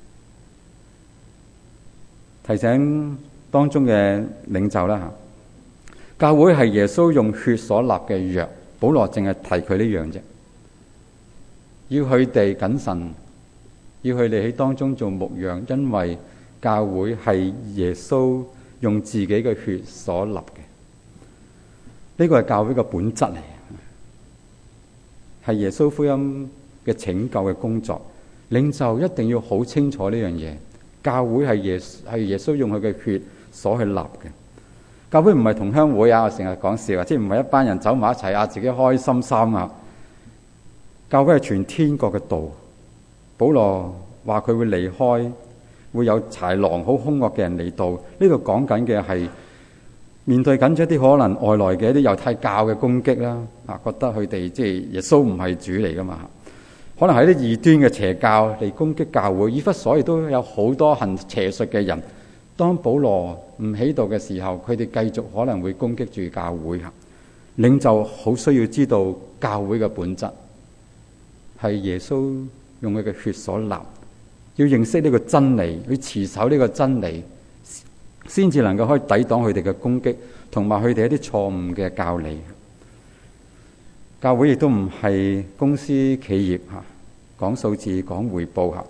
提醒當中嘅領袖啦。吓，教會係耶穌用血所立嘅約。保羅淨係提佢呢樣啫，要佢哋謹慎，要佢哋喺當中做牧養，因為教會係耶穌用自己嘅血所立嘅。呢個係教會嘅本質嚟，係耶穌福音嘅拯救嘅工作。領袖一定要好清楚呢樣嘢，教會係耶穌用佢嘅血所去立嘅。教會唔係同鄉會啊，我成日講笑啊，即係唔係一班人走埋一齊啊，自己開心心啊。教會係傳天國嘅道。保羅話佢會離開，會有豺狼好兇惡嘅人嚟到。呢度講緊嘅係面對緊一啲可能外來嘅一啲猶太教嘅攻擊啦，啊，覺得佢哋即係耶穌唔係主嚟噶嘛，可能係啲異端嘅邪教嚟攻擊教會。以弗所亦都有好多行邪術嘅人。當保羅唔喺度嘅時候，佢哋繼續可能會攻擊住教會。領袖好需要知道教會嘅本質係耶穌用佢嘅血所立，要認識呢個真理，去持守呢個真理，先至能夠可以抵擋佢哋嘅攻擊，同埋佢哋一啲錯誤嘅教理。教會亦都唔係公司企業吓，講數字講回報吓。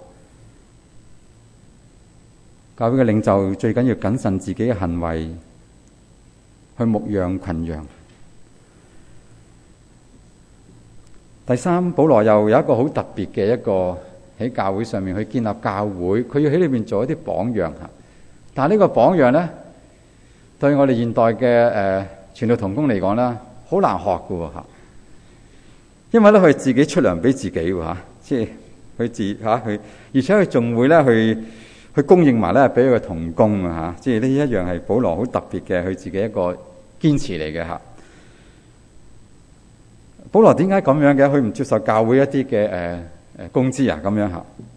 教會嘅領袖最緊要謹慎自己嘅行為，去牧養群羊。第三，保羅又有一個好特別嘅一個喺教會上面去建立教會，佢要喺裏面做一啲榜樣吓。但係呢個榜樣咧，對我哋現代嘅傳道同工嚟講咧，好難學㗎吓，因為咧佢自己出糧俾自己吓，即係佢佢，而且佢仲會咧去供應埋咧俾佢嘅同工啊吓，即係呢一樣係保羅好特別嘅，佢自己一個堅持嚟嘅吓。保羅點解咁樣嘅？佢唔接受教會一啲嘅工資啊咁樣吓。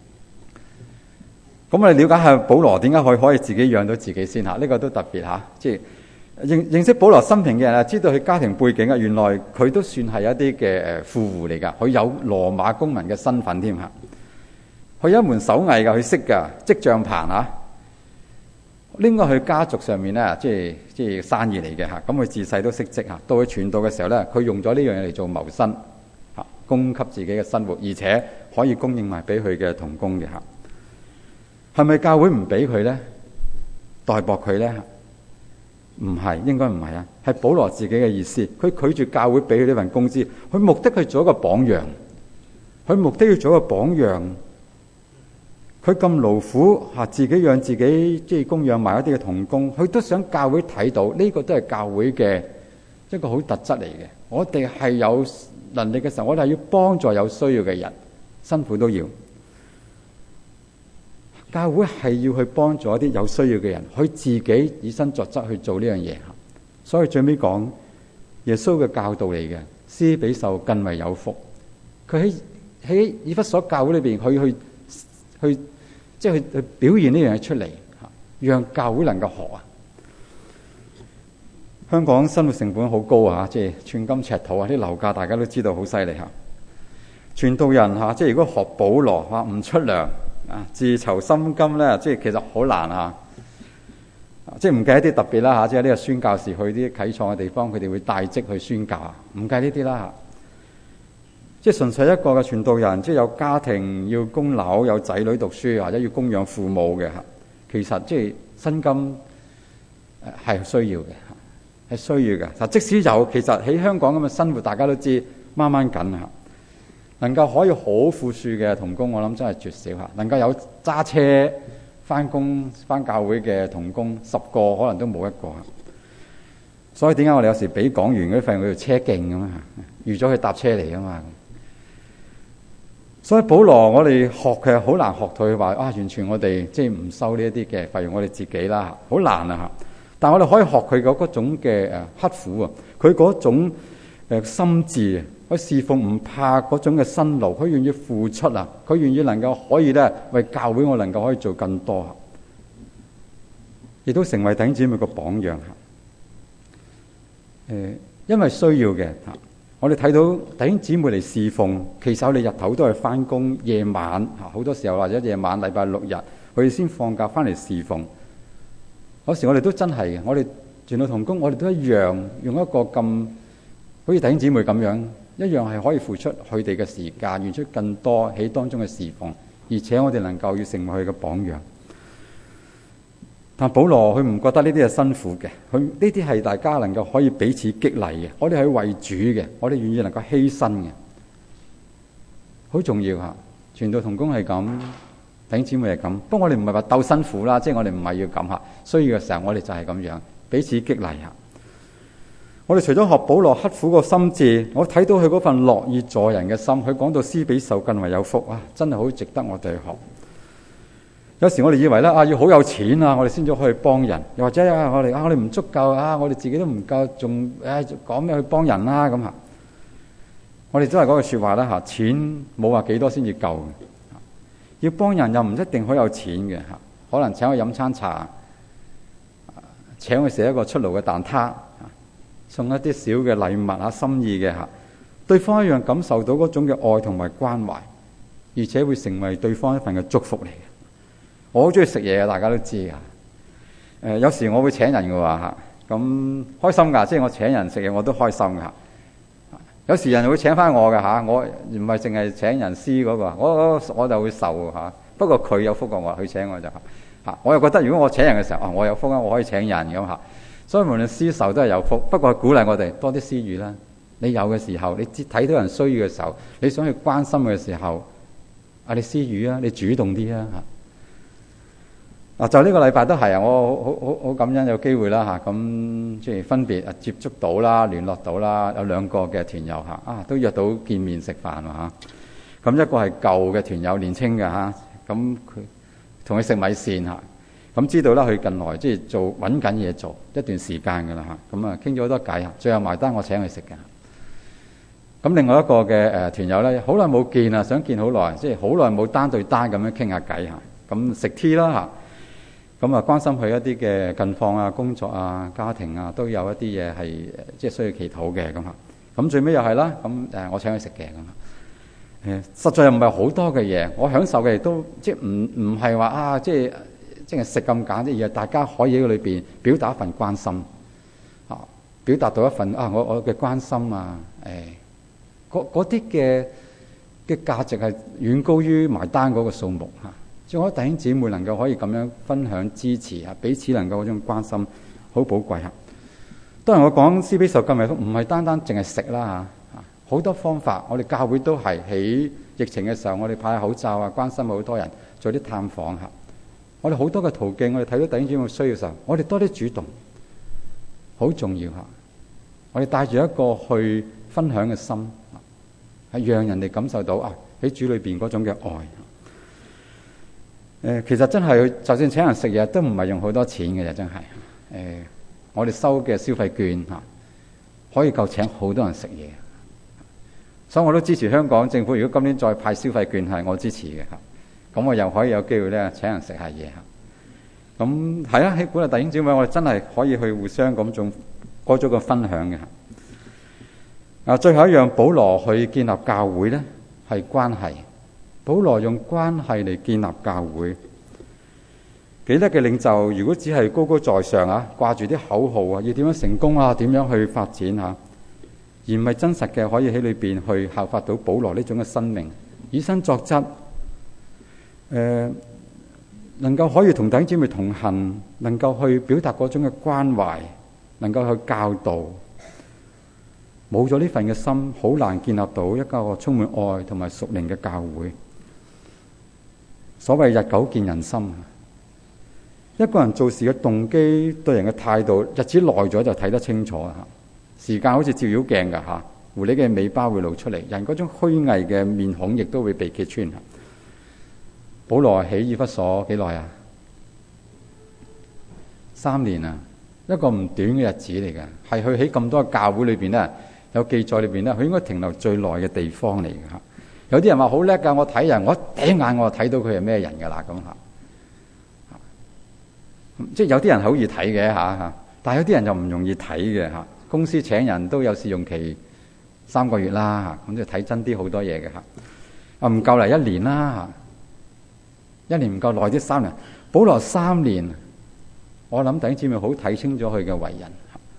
咁我哋了解下保羅點解可以自己養到自己先吓？呢個都特別吓，即係認識保羅生平嘅人啊，知道佢家庭背景啊，原來佢都算係一啲嘅富戶嚟噶，佢有羅馬公民嘅身份添吓。佢有一門手藝噶，佢識噶織帳棚吓，應該佢家族上面咧，即係生意嚟嘅吓。咁佢自細都識織吓，到佢傳道嘅時候咧，佢用咗呢樣嘢嚟做謀生吓，供給自己嘅生活，而且可以供應埋俾佢嘅同工嘅吓。係咪教會唔俾佢咧？代駁佢咧？唔係，應該唔係啊。係保羅自己嘅意思，佢拒絕教會俾佢呢份工資，佢目的去做一個榜樣，佢目的要做一個榜樣。佢咁勞苦吓，自己養自己，即係供養埋一啲嘅同工，佢都想教會睇到呢個都係教會嘅一個好特質嚟嘅。我哋係有能力嘅時候，我哋係要幫助有需要嘅人，辛苦都要。教會係要去幫助一啲有需要嘅人，佢自己以身作則去做呢樣嘢。所以最尾講耶穌嘅教導嚟嘅，施比受更為有福。佢喺以弗所教會裏邊，佢去即係去表現呢樣嘢出嚟，讓教會能夠學啊！香港生活成本好高啊，即係寸金尺土啊，啲樓價大家都知道好犀利吓。傳道人吓，即係如果學保羅話唔出糧啊，自籌薪金咧，即係其實好難啊！即係唔計一啲特別啦吓，即係呢個宣教士去啲啟創嘅地方，佢哋會帶職去宣教，唔計呢啲啦吓。即係純粹一個嘅傳道人，即係有家庭要供樓，有仔女讀書，或者要供養父母嘅吓。其實即係薪金係需要嘅， 係需要嘅。即使有，其實喺香港咁嘅生活，大家都知掹掹緊嚇。能夠可以好富庶嘅同工，我諗真係絕少嚇。能夠有揸車翻工翻教會嘅同工，10個可能都冇一個。所以點解我哋有時俾講員嗰啲費用叫做車勁咁啊？預咗佢搭車嚟啊嘛。所以保羅我哋學嘅好難學到佢話完全我哋即係唔收呢一啲嘅費用，我哋自己啦，好難啊嚇。但係我哋可以學佢嗰種嘅刻苦啊，佢嗰種心志，佢侍奉唔怕嗰種嘅辛勞，佢願意付出啊，佢願意能夠可以咧為教會我能夠可以做更多，亦都成為弟兄姊妹個榜樣。因為需要嘅我哋睇到弟兄姊妹嚟侍奉，其實我哋日頭都係翻工，夜晚好多時候或者夜晚禮拜6日，佢哋先放假翻嚟侍奉。有時我哋都真係嘅，我哋傳道同工，我哋都一樣用一個咁好似弟兄姊妹咁樣，一樣係可以付出佢哋嘅時間，願出更多喺當中嘅侍奉，而且我哋能夠要成為佢嘅榜樣。但保羅佢唔覺得呢啲係辛苦嘅，佢呢啲係大家能夠可以彼此激勵嘅。我哋係為主嘅，我哋願意能夠犧牲嘅，好重要嚇。傳道同工係咁，弟兄姊妹係咁。不過我哋唔係話鬥辛苦啦，即係我哋唔係要咁嚇。需要嘅時候，我哋就係咁樣彼此激勵嚇。我哋除咗學保羅刻苦個心志，我睇到佢嗰份樂意助人嘅心。佢講到施比受更為有福啊，真係好值得我哋去學。有時我哋以為咧要好有錢啊，我哋先至可以幫人，又或者我哋唔足夠我哋自己都唔夠，仲講咩去幫人啦咁嚇。我哋都係嗰句説話啦嚇，錢冇話幾多先至夠嘅，要幫人又唔一定好有錢嘅嚇，可能請佢飲餐茶，請佢食一個出爐嘅蛋撻，送一啲小嘅禮物心意嘅嚇，對方一樣感受到嗰種嘅愛同埋關懷，而且會成為對方一份嘅祝福嚟嘅。我好中意食嘢嘅，大家都知㗎。有時我會請人嘅話咁開心㗎，即係我請人食嘢我都開心㗎。有時人會請翻我㗎我唔係淨係請人施嗰個，我就會受嚇。不過佢有福過我，佢請我就我又覺得如果我請人嘅時候我有福我可以請人咁嚇。所以無論施受都係有福，不過鼓勵我哋多啲施予啦。你有嘅時候，你睇到人需要嘅時候，你想去關心嘅時候，你施予啊，你主動啲啊就呢個禮拜都係我好感恩有機會啦咁即係分別接觸到啦、聯絡到啦，有2個嘅團友都約到見面食飯咁一個係舊嘅團友，年青嘅咁佢同佢食米線咁知道啦，佢近來即係揾緊嘢做一段時間㗎啦咁傾咗好多偈最後埋單我請佢食嘅。咁另外一個嘅團友咧，好耐冇見啦，想見好耐，即係好耐冇單對單咁樣傾下偈咁食 tea 啦咁關心佢一啲嘅近況工作家庭都有一啲嘢係即係需要祈禱嘅咁最尾又係啦，我請佢食嘅實在又唔係好多嘅嘢，我享受嘅亦都即係唔係話即係食咁簡單，而係大家可以喺裏邊表達一份關心表達到一份我嘅關心嗰啲嘅價值係遠高於埋單嗰個數目仲有弟兄姊妹能夠可以咁樣分享支持彼此能夠嗰種關心好寶貴當然我講施比受更為福，唔係單單淨係食啦好多方法，我哋教會都係喺疫情嘅時候，我哋派口罩關心好多人，做啲探訪我哋好多嘅途徑，我哋睇到弟兄姊妹需要嘅時候，我哋多啲主動，好重要我哋帶住一個去分享嘅心，係讓人哋感受到喺主裏邊嗰種嘅愛。其實真係，就算請人食嘢都唔係用好多錢嘅，真係。我哋收嘅消費券可以夠請好多人食嘢，所以我都支持香港政府。如果今年再派消費券，係我支持嘅咁我又可以有機會咧請人食下嘢咁係喺鼓勵弟兄姊妹，我哋真係可以去互相咁種嗰種嘅分享嘅最後一樣，保羅去建立教會咧係關係。保羅用關係嚟建立教會。幾叻嘅領袖，如果只係高高在上掛住啲口號要點樣成功點樣去發展而唔係真實嘅可以喺裏邊去效法到保羅呢種嘅生命，以身作則，能夠可以同弟兄姊妹同行，能夠去表達嗰種嘅關懷， 能夠去教導。冇咗呢份嘅心，好難建立到一個充滿愛同埋屬靈嘅教會。所謂日久見人心，一個人做事嘅動機、對人嘅態度，日子耐咗就睇得清楚啦。時間好似照妖鏡㗎嚇，狐狸嘅尾巴會露出嚟，人嗰種虛偽嘅面孔亦都會被揭穿。保羅喺以弗所幾耐啊？3年啊，一個唔短嘅日子嚟嘅，係佢喺咁多嘅教會裏邊咧，有記載裏邊咧，佢應該停留最耐嘅地方嚟嘅嚇。有啲人話好叻㗎，我睇人，我第一眼我就睇到佢係咩人㗎啦咁嚇。即係有啲人好易睇嘅嚇，但係有啲人就唔容易睇嘅嚇。公司請人都有試用期3個月啦嚇，咁就睇真啲好多嘢嘅嚇。唔夠嚟1年啦嚇，1年唔夠耐啲3年。保羅3年，我諗弟兄姊妹好睇清咗佢嘅為人。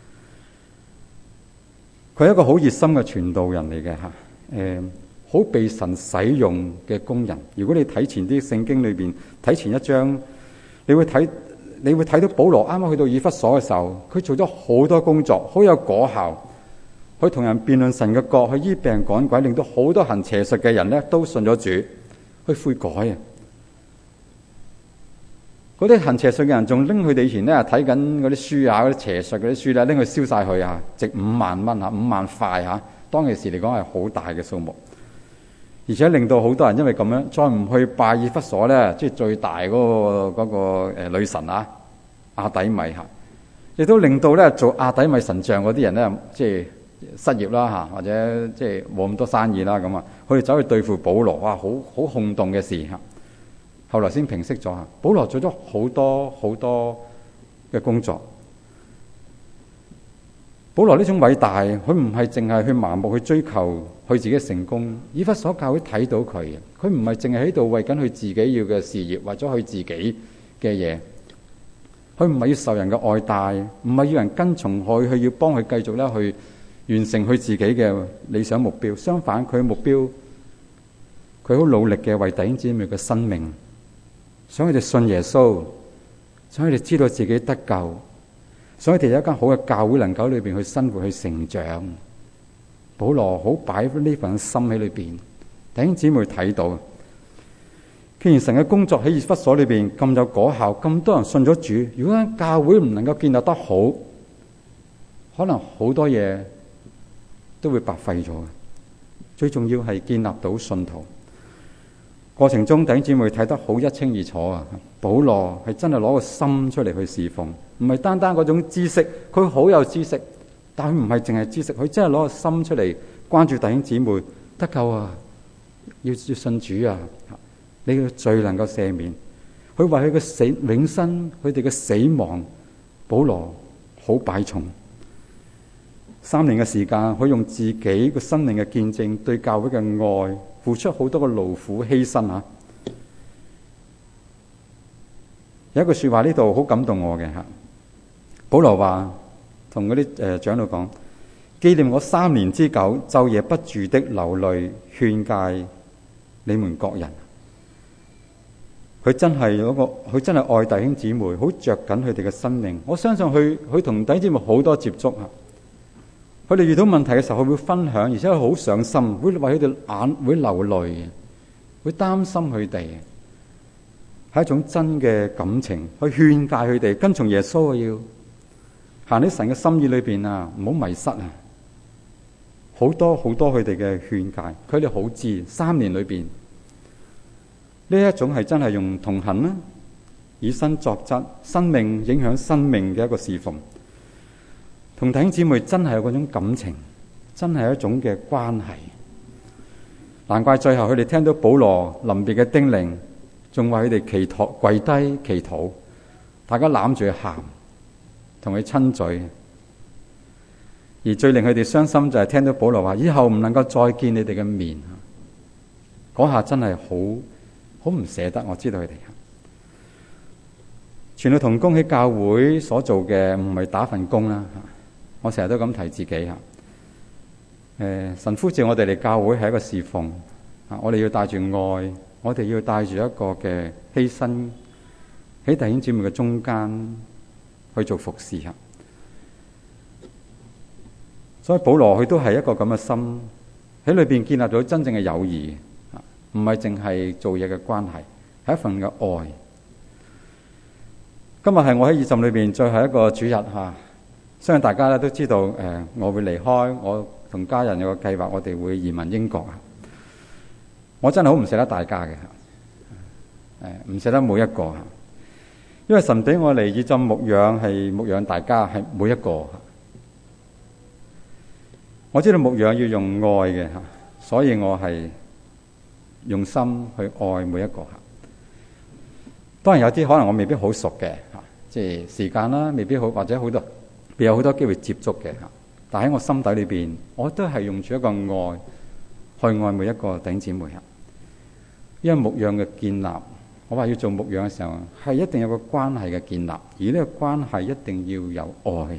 佢係一個好熱心嘅傳道人嚟嘅嚇，好被神使用嘅工人。如果你睇前啲聖經裏邊，睇前一章，你會睇到保羅啱啱去到以弗所嘅時候，佢做咗好多工作，好有果效。佢同人辯論神嘅國，去醫病趕鬼，令到好多行邪術嘅人咧都信咗主，去悔改啊！嗰啲行邪術嘅人仲拎佢哋以前咧睇緊嗰啲書啊，嗰啲邪術嗰啲書咧，拎去燒晒佢啊，值5萬蚊啊，5萬塊嚇。當其時嚟講係好大嘅數目，而且令到好多人因為咁樣再唔去拜以弗所咧，即係最大嗰個女神啊亞底米嚇，亦都令到咧做亞底米神像嗰啲人咧，即係失業啦嚇，或者即係冇咁多生意啦咁啊，佢哋走去對付保羅，哇，好轟動嘅事嚇。後來先平息咗嚇。保羅做咗好多嘅工作。保羅呢種偉大，佢唔係淨係去盲目去追求佢自己嘅成功。以弗所教會睇到佢唔係淨係喺度為緊佢自己要嘅事業，為咗佢自己嘅嘢。佢唔係要受人嘅愛戴，唔係要人跟從佢，佢要幫佢繼續咧去完成佢自己嘅理想目標。相反，佢嘅目標，佢好努力嘅為弟兄姊妹嘅生命，想佢哋信耶穌，想佢哋知道自己得救，想佢哋有一間好嘅教會能夠裏邊去生活去成長。保羅好擺呢份心喺裏邊，弟兄姊妹睇到。既然神嘅工作喺以弗所裏邊咁有果效，咁多人信咗主，如果教會唔能夠建立得好，可能好多嘢都會白費咗。最重要係建立到信徒。過程中弟兄姊妹睇得好一清二楚啊！保羅係真係攞個心出嚟去侍奉，唔係單單嗰種知識，佢好有知識，但佢唔係淨係知識，佢真係攞個心出嚟關注弟兄姊妹得救啊，要信主啊，你嘅罪能夠赦免。佢為佢嘅死永生，佢哋嘅死亡，保羅好擺重。3年嘅時間，佢用自己個生命嘅見證，對教會嘅愛，付出好多嘅勞苦犧牲啊！有一句說話呢度好感動我嘅吓，保羅話同嗰啲長老講，紀念我3年之久，晝夜不住的流淚勸誡你們各人。佢真係佢真係愛弟兄姊妹，好着緊佢哋嘅生命。我相信佢同弟兄姊妹好多接觸啊！佢哋遇到問題嘅時候，佢會分享，而且佢好上心，會為佢哋眼會流淚，會擔心佢哋，係一種真嘅感情去勸誡佢哋跟從耶穌，要行喺神嘅心意裏邊啊，唔好迷失啊！好多佢哋嘅勸誡，佢哋好知3年裏邊呢一種係真係用同行啦，以身作則，生命影響生命嘅一個侍奉。同弟兄姊妹真係有嗰種感情，真係一種嘅關係。難怪最後佢哋聽到保羅臨別嘅叮嚀，仲為佢哋祈禱，跪低祈禱，大家攬住佢喊，同佢親嘴。而最令佢哋傷心就係聽到保羅話以後唔能夠再見你哋嘅面，嗰下真係好唔捨得。我知道佢哋傳道同工喺教會所做嘅唔係打份工啦。我成日都咁提自己吓，神呼召我哋嚟教會係一個侍奉，我哋要帶住愛，我哋要帶住一個嘅犧牲喺弟兄姊妹嘅中間去做服侍吓。 所以保羅佢都係一個咁嘅心，喺裏邊建立咗真正嘅友誼，唔係淨係做嘢嘅關係，係一份嘅愛。今日係我喺以浸裏邊最後一個主日嚇，相信大家咧都知道我會離開，我同家人有個計劃，我哋會移民英國啊！我真係好唔捨得大家嘅，唔捨得每一個，因為神俾我嚟以浸牧養係牧養大家，係每一個。我知道牧養要用愛嘅，所以我係用心去愛每一個。當然有啲可能我未必好熟嘅，即係時間啦，未必好，或者好多未有好多機會接觸嘅。但喺我心底裏邊，我都係用住一個愛去愛每一個弟兄姊妹。因為牧養嘅建立，我話要做牧養嘅時候，係一定有個關係嘅建立，而呢個關係一定要有愛。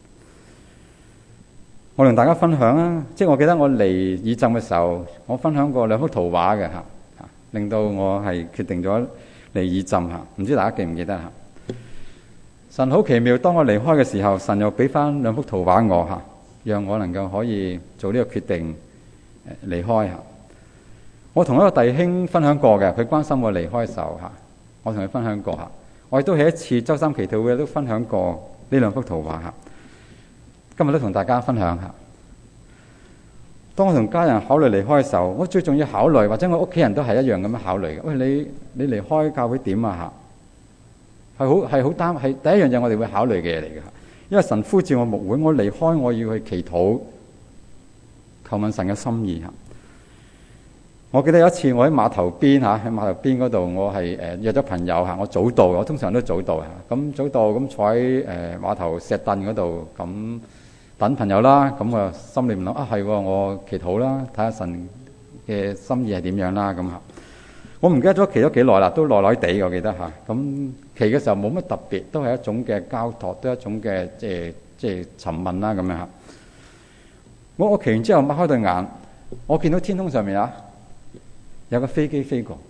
我同大家分享啊，即係我記得我嚟以浸嘅時候，我分享過2幅圖畫嘅嚇，令到我係決定咗嚟以浸嚇。唔知大家記唔記得嚇？神好奇妙，當我離開嘅時候，神又俾翻2幅圖畫我嚇，讓我能夠可以做呢個決定離開嚇。我同一個弟兄分享過嘅，佢關心我離開嘅時候嚇，我同佢分享過嚇。我亦都喺一次周三祈禱會都分享過呢2幅圖畫嚇。今日都同大家分享下。當我同家人考慮離開嘅時候，我最重要考慮，或者我屋企人都係一樣咁樣考慮嘅。喂，你離開教會點啊？嚇，係好擔，係第一樣嘢我哋會考慮嘅嘢嚟嘅。因為神呼召我牧會，我離開我要去祈禱，求問神嘅心意嚇。我記得有一次我喺碼頭邊嚇，喺碼頭邊嗰度，我係約咗朋友嚇，我早到，我通常都早到嚇。咁早到咁坐喺碼頭石凳嗰度咁等朋友啦。咁我心裏面諗係我祈禱啦，睇下神嘅心意係點樣啦咁嚇。我唔記得咗祈咗幾耐啦，都耐耐地我記得嚇。咁祈嘅時候冇乜特別，都係一種嘅交託，都係一種嘅即係詢問啦咁樣嚇。我祈完之後擘開對眼，我見到天空上面啊〜有個飛機飛過，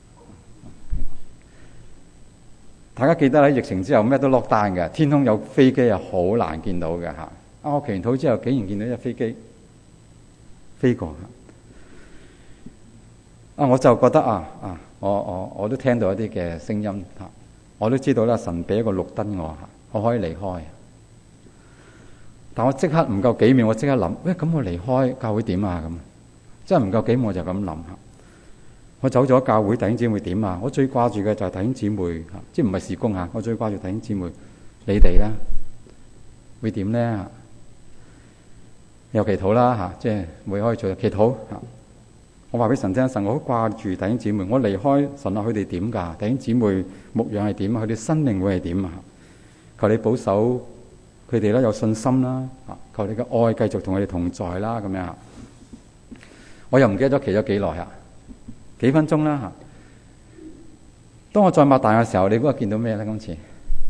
大家記得喺疫情之後咩都落單嘅，天空有飛機係好難見到嘅嚇。我祈完禱之後，竟然見到隻飛機飛過。我就覺得我都聽到一啲嘅聲音嚇，我都知道啦，神俾一個綠燈我嚇，我可以離開。但我即刻唔夠幾秒，我即刻諗，咁我離開教會點啊？咁真係唔夠幾秒我就咁諗嚇。我走咗教會，弟兄姊妹點啊？我最掛住嘅就係弟兄姊妹，即係唔係事工嚇。我最掛住弟兄姊妹，你哋咧會點咧？有祈禱啦嚇，即係會可以做祈禱嚇。我話俾神聽，神我好掛住弟兄姊妹，我離開神啊，佢哋點㗎？弟兄姊妹牧養係點啊？佢哋生命會係點啊？求你保守佢哋啦，有信心啦嚇。求你嘅愛繼續同佢哋同在啦咁樣。我又唔記得咗祈咗幾耐啊？幾分鐘啦嚇！當我再擘大嘅時候，你估我見到咩咧？今次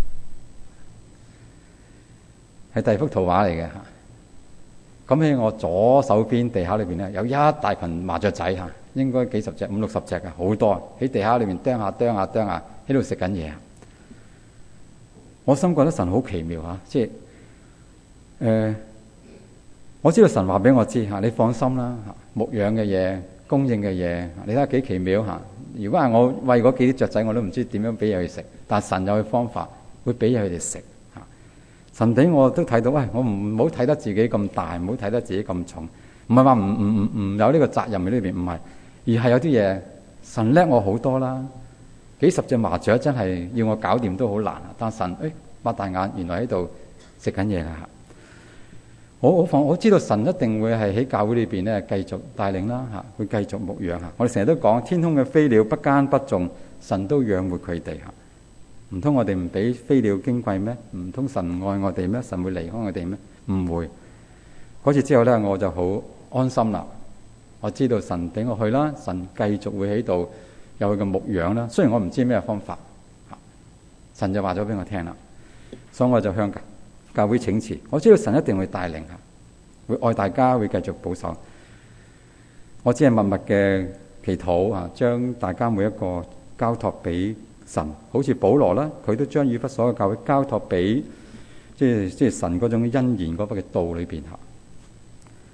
係第2幅圖畫嚟嘅嚇。咁喺我左手邊地下裏邊咧，有一大群麻雀仔嚇，應該幾十隻、50-60隻嘅，好多喺地下裏面啄下喺度食緊嘢。我心覺得神好奇妙嚇，即係我知道神話俾我知嚇，你放心啦嚇，牧養嘅嘢。供應嘅嘢，你睇下幾奇妙嚇！如果係我餵嗰幾啲雀仔，我都唔知點樣俾嘢佢食。但係神有嘅方法，會俾嘢佢哋食嚇。神俾我都睇到，我唔好睇得自己咁大，唔好睇得自己咁重。唔係話唔有呢個責任喺呢邊，唔係，而係有啲嘢神叻我好多啦。幾十隻麻雀真係要我搞掂都好難啊！但神擘大眼，原來喺度食緊嘢啦嚇。我知道神一定會係喺教會裏邊咧繼續帶領啦嚇，會繼續牧養嚇。我哋成日都講天空嘅飛鳥不耕不種，神都養活佢哋嚇。唔通我哋唔俾飛鳥矜貴咩？唔通神唔愛我哋咩？神會離開我哋咩？唔會。嗰次之後咧，我就好安心啦。我知道神俾我去啦，神繼續會喺度有佢嘅牧養啦。雖然我唔知咩方法，神就話咗俾我聽啦，所以我就向教會請辭。我知道神一定會帶領嚇，會愛大家，會繼續保守。我只係默默嘅祈禱嚇，將大家每一個交託俾神。好似保羅啦，佢都將以弗所嘅教會交託俾即係神嗰種恩言嗰筆嘅道裏邊嚇。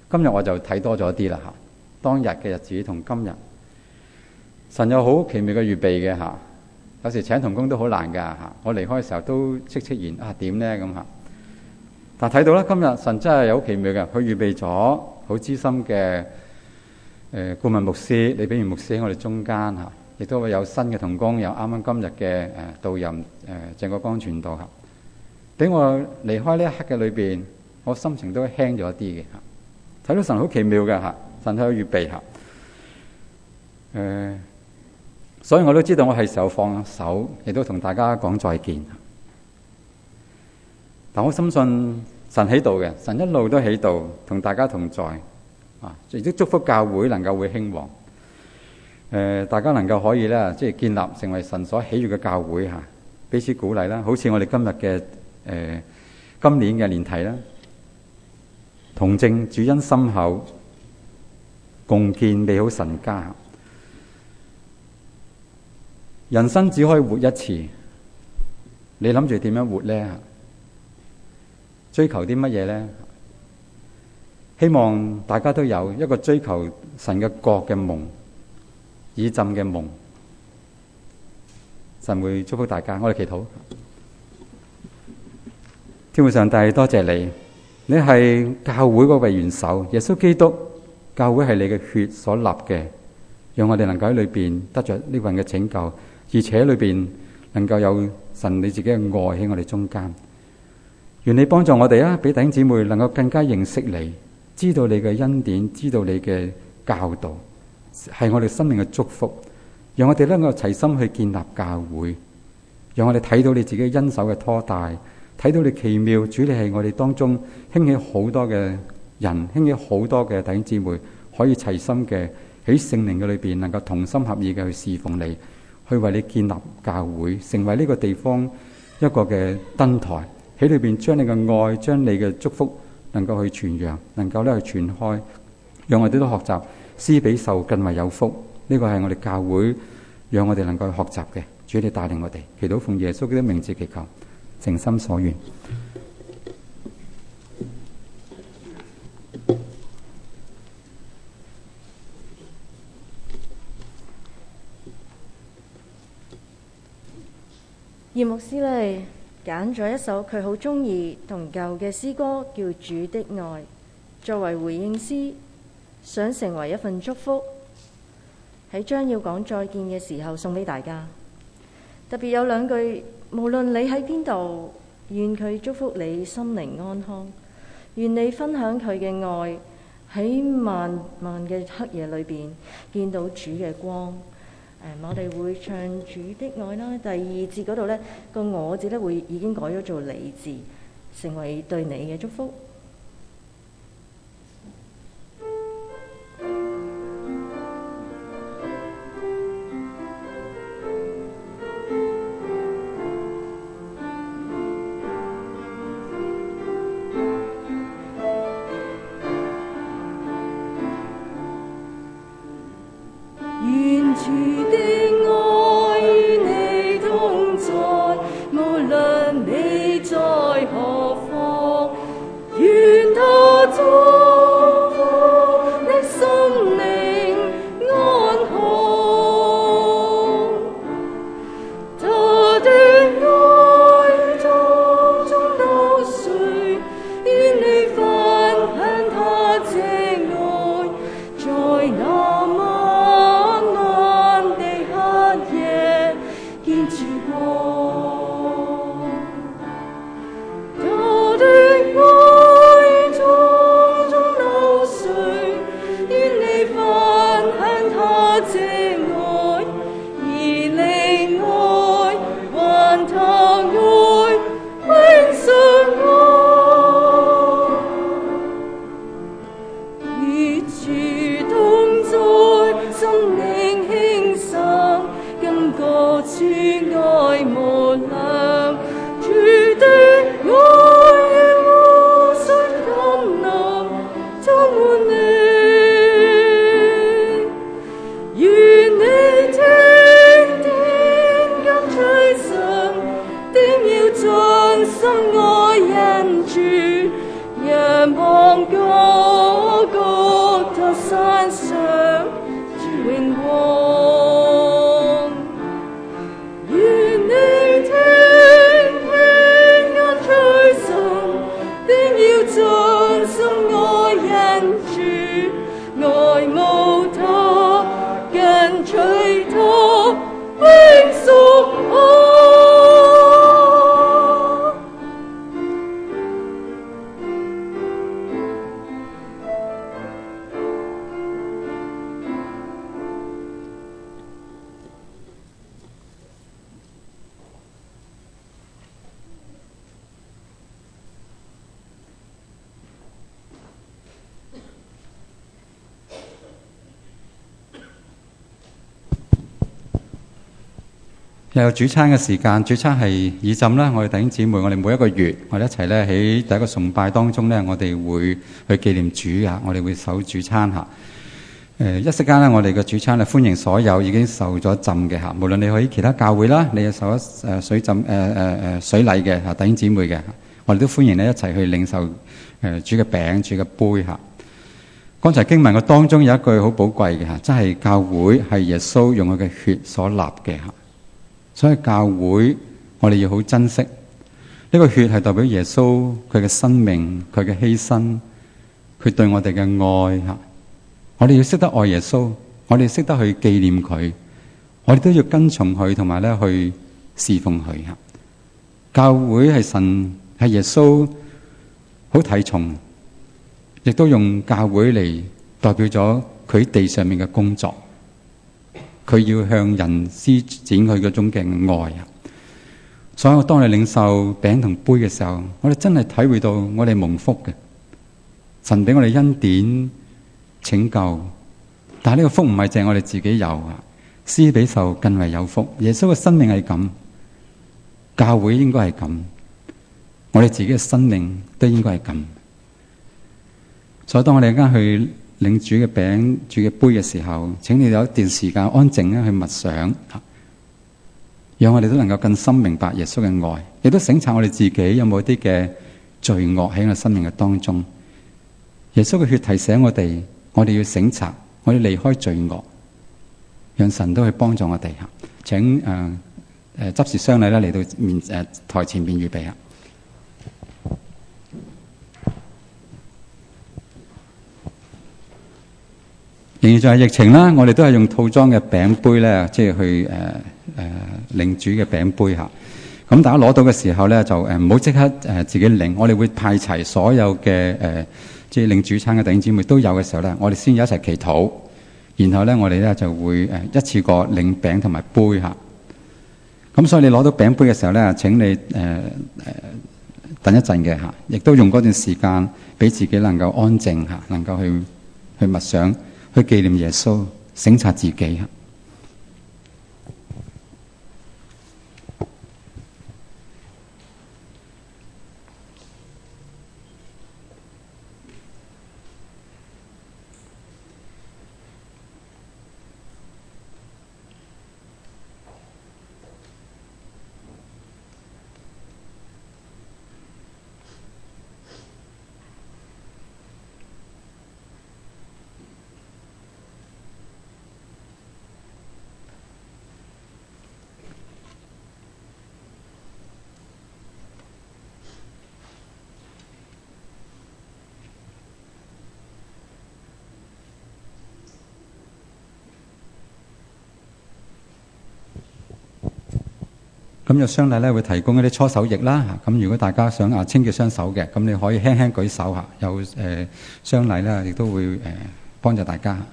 今日我就睇多咗啲啦嚇。當日嘅日子同今日，神有好奇妙嘅預備嘅嚇。有時請同工都好難㗎嚇。我離開嘅時候都戚然啊點呢咁嚇。但睇到啦，今日神真係有好奇妙嘅，佢預備咗好資深嘅顧問牧師李炳源牧師喺我哋中間嚇，亦都會有新嘅同工，有啱啱今日嘅導任鄭國江傳道嚇。俾我離開呢一刻嘅裏邊，我心情都輕咗啲嘅嚇。睇到神好奇妙嘅嚇，神都有預備嚇。所以我都知道我係時候放手，亦都同大家講再見。但我深信神喺度嘅，神一路都喺度，同大家同在啊！亦都祝福教會能夠會興旺。大家能夠可以咧，即係建立成為神所喜悅嘅教會嚇，彼此鼓勵啦。好似我哋今日嘅今年嘅年題啦。同證主恩深厚，共建美好神家。人生只可以活一次，你諗住點樣活呢？追求啲乜嘢呢？希望大家都有一個追求神嘅國嘅夢，以浸嘅夢。神會祝福大家。我哋祈禱。天父上帝，多謝你。你係教會嗰位元首，耶穌基督，教會係你嘅血所立嘅，讓我哋能夠喺裏邊得着呢份嘅拯救，而且裏邊能夠有神你自己嘅愛喺我哋中間。願你幫助我哋啊，俾弟兄姊妹能夠更加認識你，知道你嘅恩典，知道你嘅教導，係我哋生命嘅祝福。讓我哋能夠齊心去建立教會，讓我哋睇到你自己恩手嘅拖帶。睇到你奇妙，主你係我哋當中興起好多嘅人，興起好多嘅弟兄姊妹，可以齊心嘅喺聖靈嘅裏邊，能夠同心合意嘅去侍奉你，去為你建立教會，成為呢個地方一個嘅燈台，喺裏邊將你嘅愛，將你嘅祝福能夠去傳揚，能夠咧去傳開，讓我哋都學習施比受更為有福。呢個係我哋教會，讓我哋能夠去學習嘅。主你帶領我哋，祈禱奉耶穌基督名字祈求。誠心所願。 葉牧師呢揀咗一首佢好中意同舊嘅詩歌，叫《主的愛》，作為回應詩，想成為一份祝福，喺將要講再見嘅時候送俾大家。特別有兩句。無論你喺邊度，願佢祝福你心靈安康，願你分享佢嘅愛，喺漫漫嘅黑夜裏邊見到主嘅光。我哋會唱主的愛啦。第二節嗰度呢個我字呢會已經改咗做你字，成為對你嘅祝福。仰望嗰個又有主餐嘅時間，主餐係以浸啦。我哋弟兄姊妹，我哋每一個月，我哋一齊咧喺第一個崇拜當中咧，我哋會去紀念主啊！我哋會守主餐嚇。一息間咧，我哋嘅主餐咧歡迎所有已經受咗浸嘅嚇，無論你喺其他教會啦，你係受咗水浸水禮嘅嚇弟兄姊妹嘅，我哋都歡迎你一齊去領受主嘅餅、主嘅杯嚇。剛才經文嘅當中有一句好寶貴嘅嚇，真係教會係耶穌用佢嘅血所立嘅嚇。所以教會我哋要好珍惜呢個血，係代表耶穌佢嘅生命、佢嘅犧牲、佢對我哋嘅愛吓。我哋要識得愛耶穌，我哋要識得去紀念佢，我哋都要跟從佢，同埋咧去侍奉佢吓。教會係神係耶穌好睇重，亦都用教會嚟代表咗佢地上面嘅工作。佢要向人施展佢嗰種嘅愛啊！所以當你領受餅同杯嘅時候，我哋真係體會到我哋蒙福嘅，神俾我哋恩典拯救。但係呢個福唔係淨係我哋自己有啊，施比受更為有福。耶穌嘅生命係咁，教會應該係咁，我哋自己嘅生命都應該係咁。所以當我哋而家去領主嘅餅、主嘅杯嘅時候，請你有一段時間安靜咧去默想，讓我哋都能夠更深明白耶穌嘅愛，亦都省察我哋自己有冇啲嘅罪惡喺我生命嘅當中。耶穌嘅血提醒我哋，我哋要省察，我哋離開罪惡，讓神都去幫助我哋吓。請執事商禮咧嚟到台前面預備下。仍然就係疫情啦，我哋都係用套裝嘅餅杯咧，即係去領主嘅餅杯嚇。咁大家攞到嘅時候咧，就唔好即刻自己領，我哋會派齊所有嘅即係領主餐嘅弟兄姊妹都有嘅時候咧，我哋先一齊祈禱，然後咧我哋咧就會一次過領餅同埋杯嚇。咁所以你攞到餅杯嘅時候咧，請你等一陣嘅嚇，亦都用嗰段時間俾自己能夠安靜嚇，能夠去默想。去紀念耶穌，省察自己。咁有商禮咧會提供一啲搓手液啦，咁如果大家想清潔雙手嘅，咁你可以輕輕舉手嚇，有商禮咧亦都會幫助大家。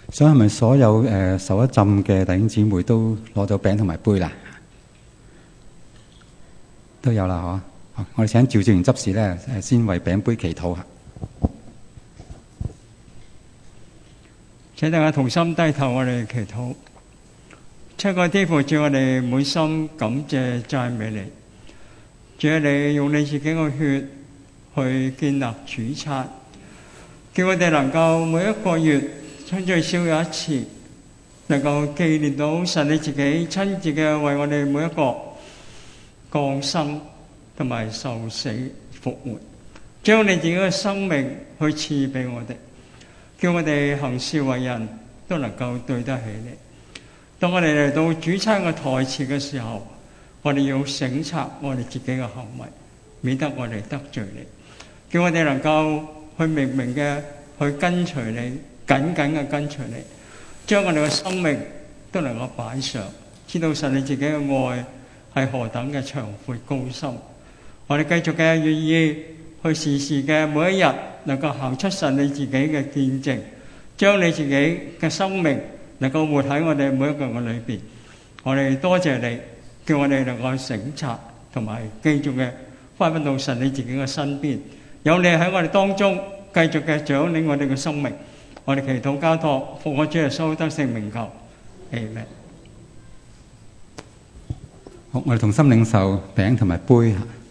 所以係咪所有受一浸嘅弟兄姊妹都攞到餅同埋杯啦？都有啦，嗬！我哋請召集員執事咧，先為餅杯祈禱下。 請大家同心低頭，我哋祈禱。親愛的天父，主，我哋滿心感謝讚美你。主啊，你用你自己嘅血去建立主餐，叫我哋能夠每一個月最少有一次，能夠紀念到神你自己親自嘅為我哋每一個降生同埋受死復活，將你自己嘅生命去賜俾我哋，叫我哋行事為人都能夠對得起你。當我哋嚟到主餐嘅台前嘅時候，我哋要省察我哋自己嘅行為，免得我哋得罪你。叫我哋能夠去明明嘅去跟隨你，緊緊嘅跟隨你，將我哋嘅生命都能夠擺上，知道神你自己嘅愛係何等嘅長闊高深。我哋繼續嘅願意去時時嘅每一日能夠行出神你自己嘅見證，將你自己嘅生命能夠活喺我哋每一個人嘅裏邊。我哋多謝你，叫我哋能夠省察同埋繼續嘅翻到神你自己嘅身邊，有你喺我哋當中繼續嘅掌領我哋嘅生命。我哋祈禱交託，奉我主耶穌得勝名求，阿們。 好，我哋同心領受餅同埋杯。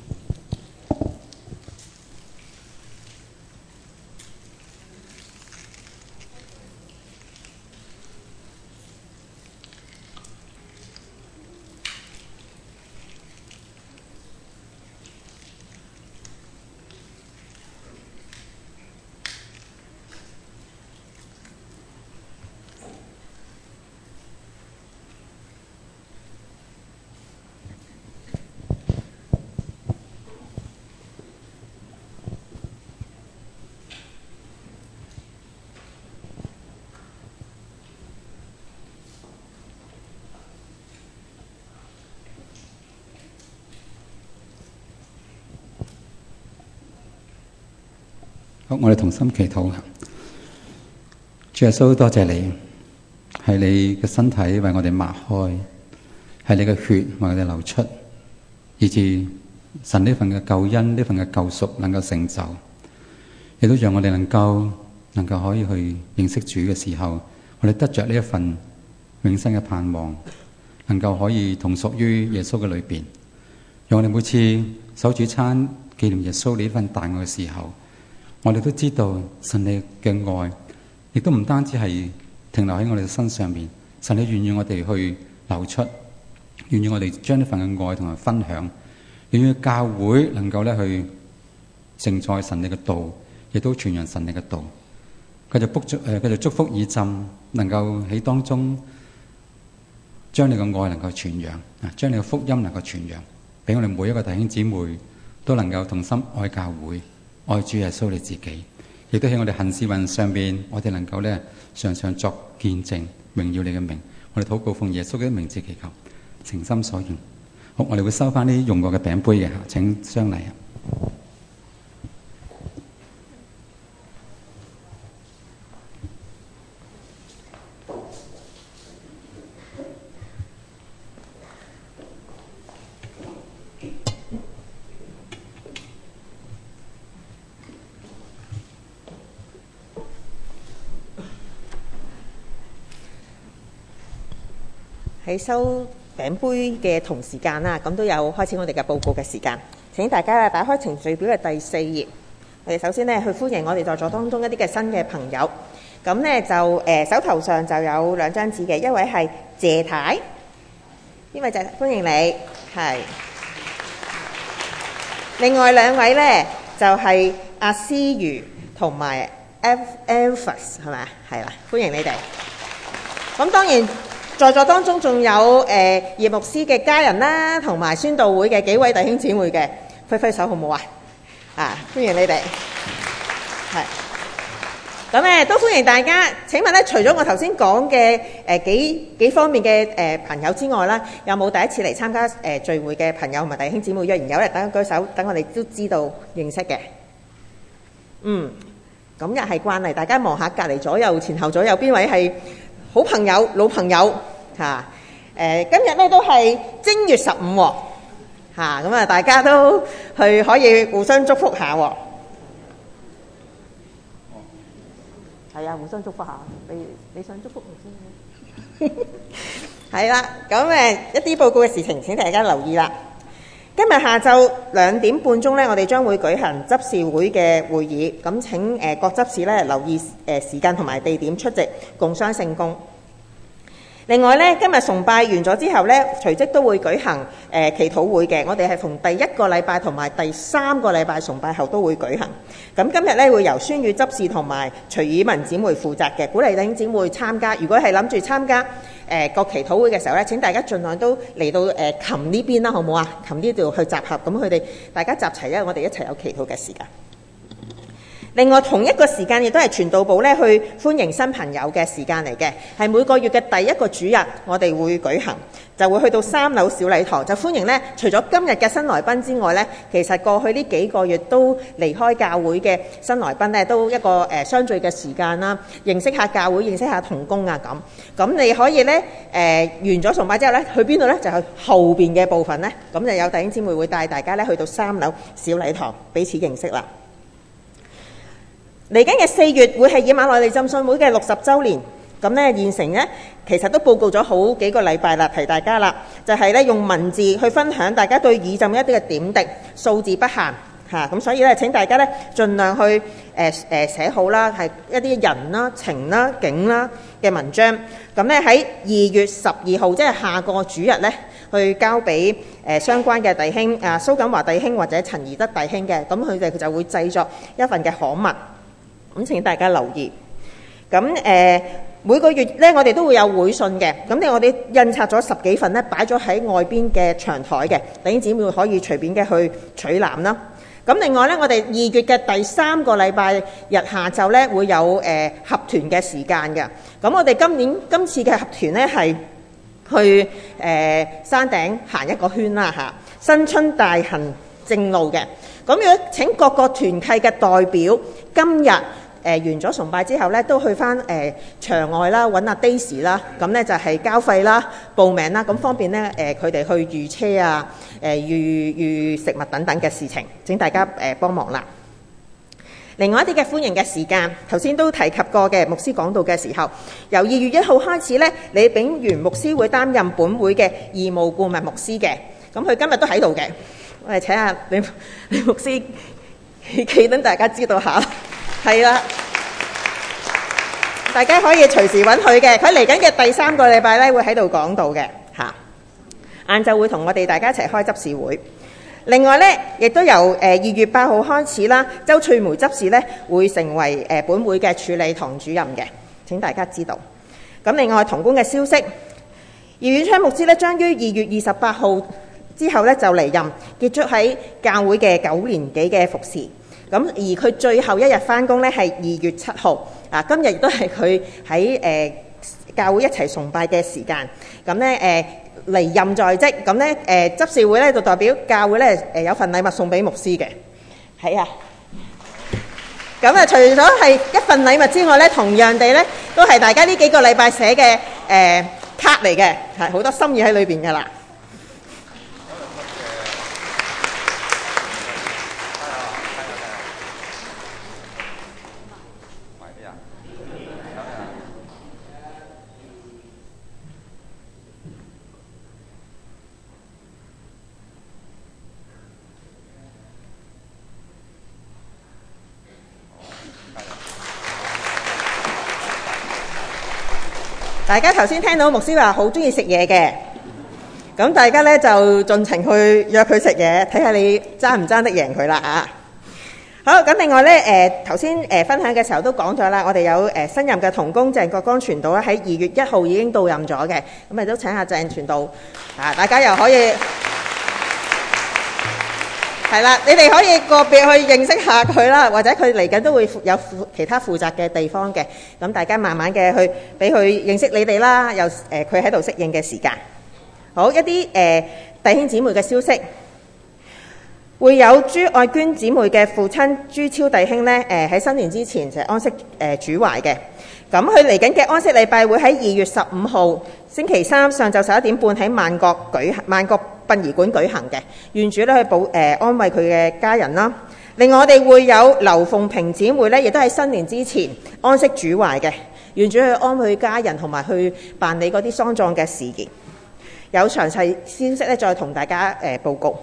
好，我哋同心祈禱。主耶穌，多謝你，係你嘅身體為我哋擘開，係你嘅血為我哋流出，以致神呢份嘅救恩，呢份嘅救贖能夠成就，亦都讓我哋能夠可以去認識主嘅時候，我哋得着呢一份永生嘅盼望，能夠可以同屬於耶穌嘅裏邊。讓我哋每次守主餐紀念耶穌呢份大愛嘅時候，我哋都知道神你嘅愛，亦都唔單止係停留喺我哋嘅身上面，神你願意我哋去流出，願意我哋將呢份嘅愛同埋分享，願意教會能夠咧去承載神你嘅道，亦都傳揚神你嘅道。繼續祝福以浸，能夠喺當中將你嘅愛能夠傳揚，將你嘅福音能夠傳揚，俾我哋每一個弟兄姊妹都能夠同心愛教會。愛主耶穌你自己，亦都喺我哋行事運上邊，我哋能夠咧常常作見證，榮耀你嘅名。我哋禱告奉耶穌嘅名字祈求，誠心所願。好，我哋會收翻啲用過嘅餅杯嘅，請相禮。 喺收餅杯嘅同時間啦，咁都有開始我哋嘅報告嘅時間。請大家打開程序表嘅第4頁。我哋首先呢去歡迎我哋在座當中一啲嘅新嘅朋友。咁呢就手頭上就有2張紙嘅，一位係謝太，呢位就歡迎你，係。另外2位呢就係阿思如同埋 Alphas 係咪啊？係啦，歡迎你哋。咁當然，在座當中仲有葉牧師嘅家人啦，同埋宣道會嘅幾位弟兄姊妹嘅，揮揮手好唔好啊？歡迎你哋，係咁都歡迎大家。請問咧，除咗我頭先講嘅幾方面嘅朋友之外啦，有冇第一次嚟參加聚會嘅朋友同埋弟兄姊妹？若然有咧，等舉手，等我哋都知道認識嘅。 咁又係慣例，大家望下隔離左右前後左右邊位係好朋友、老朋友嚇。今日咧都係正月15喎嚇，咁啊大家都去可以互相祝福下喎。係啊，互相祝福下。你想祝福唔先？係啦，咁一啲報告嘅事情請大家留意啦。今日下晝2點半鐘咧，我哋將會舉行執事會嘅會議，咁請各執事咧留意時間同埋地點出席，共襄聖功。另外咧，今日崇拜完咗之後咧，隨即都會舉行祈禱會嘅。我哋係逢第1個禮拜同埋第3個禮拜崇拜後都會舉行。咁今日咧會由宣宇執事同埋徐以文姊妹負責嘅，鼓勵弟兄姊妹參加。如果係諗住參加個祈禱會嘅時候咧，請大家盡量都嚟到琴呢邊啦，好唔好啊？琴呢度去集合，咁佢哋大家集齊，因為我哋一齊有祈禱嘅時間。另外同一個時間亦都係傳道部咧去歡迎新朋友嘅時間嚟嘅，係每個月嘅第1個主日，我哋會舉行，就會去到3樓小禮堂，就歡迎咧除咗今日嘅新來賓之外咧，其實過去呢幾個月都離開教會嘅新來賓咧，都一個相聚嘅時間啦，認識下教會，認識下同工啊咁。咁你可以咧完咗崇拜之後咧，去邊度咧？就去後邊嘅部分咧，咁就有弟兄姊妹會帶大家咧去到3樓小禮堂彼此認識啦。嚟緊嘅4月會係以馬內利浸信會嘅60週年，咁咧現成咧其實都報告咗好幾個禮拜啦，提大家啦，就係咧用文字去分享大家對以浸一啲嘅點滴，數字不限嚇，咁所以咧請大家咧盡量去寫好啦，係一啲人啦、情啦、景啦嘅文章，咁咧喺2月12號即係下個主日咧，去交俾相關嘅弟兄蘇錦華弟兄或者陳怡德弟兄嘅，咁佢哋就會製作一份嘅刊物。咁請大家留意。咁每個月咧，我哋都會有會信嘅。咁我哋印刷咗10幾份咧，擺咗喺外邊嘅長台嘅，弟兄姊妹可以隨便嘅去取覽啦。咁另外咧，我哋2月嘅第3個禮拜日下晝咧，會有合團嘅時間嘅。咁我哋今次嘅合團咧係去山頂行一個圈啦嚇，新春大行正路嘅。咁如果請各個團契嘅代表今日完咗崇拜之後咧，都去翻場外啦，揾阿 Daisy 啦，咁咧就係交費啦、報名啦，咁方便咧佢哋去預車啊、預食物等等嘅事情，請大家幫忙啦。另外一啲嘅歡迎嘅時間，頭先都提及過嘅，牧師講道嘅時候，由2月1號開始咧，李炳元牧師會擔任本會嘅義務顧問牧師嘅，咁佢今日都喺度嘅，我哋請下李牧師企等大家知道下。係啦，大家可以隨時揾佢嘅。佢嚟緊嘅第3個禮拜咧，會喺度講道嘅嚇。晏晝會同我哋大家一齊開執事會。另外咧，亦都由2月8號開始啦，周翠梅執事咧會成為本會嘅處理堂主任嘅。請大家知道。咁另外同工嘅消息，姚遠昌牧師咧將於2月28號之後咧就離任，結束喺教會嘅9年幾嘅服侍。咁而佢最後一日返工咧係2月7號，今日亦都係佢喺教會一齊崇拜嘅時間。咁咧離任在即，咁咧執事會咧就代表教會咧有份禮物送俾牧師嘅，係啊。咁啊，除咗係一份禮物之外咧，同樣地咧都係大家呢幾個禮拜寫嘅卡嚟嘅，係好多心意喺裏邊㗎啦。大家頭先聽到牧師話好中意食嘢嘅，咁大家咧就盡情去約佢食嘢，睇下你爭唔爭得贏佢啦啊！好，咁另外咧頭先分享嘅時候都講咗啦，我哋有新任嘅同工鄭國江傳道咧喺2月1號已經到任咗嘅，咁咪都請下鄭傳道大家又可以係啦，你哋可以個別去認識下佢啦，或者佢嚟緊都會有其他負責嘅地方嘅，咁大家慢慢嘅去俾佢認識你哋啦，又佢喺度適應嘅時間。好，一啲弟兄姊妹嘅消息， 會有朱愛娟姊妹嘅父親朱超弟兄呢，喺新年之前就安息主懷嘅。咁佢嚟緊嘅安息禮拜會喺2月15號星期三上晝11點半喺萬國殯儀館舉行嘅。願主咧去安慰佢嘅家人啦。另外我哋會有劉鳳平姊妹呢，亦都喺新年之前安息主懷嘅。願主去安慰家人同埋去辦理嗰啲喪葬嘅事宜。有詳細消息咧，再同大家報告。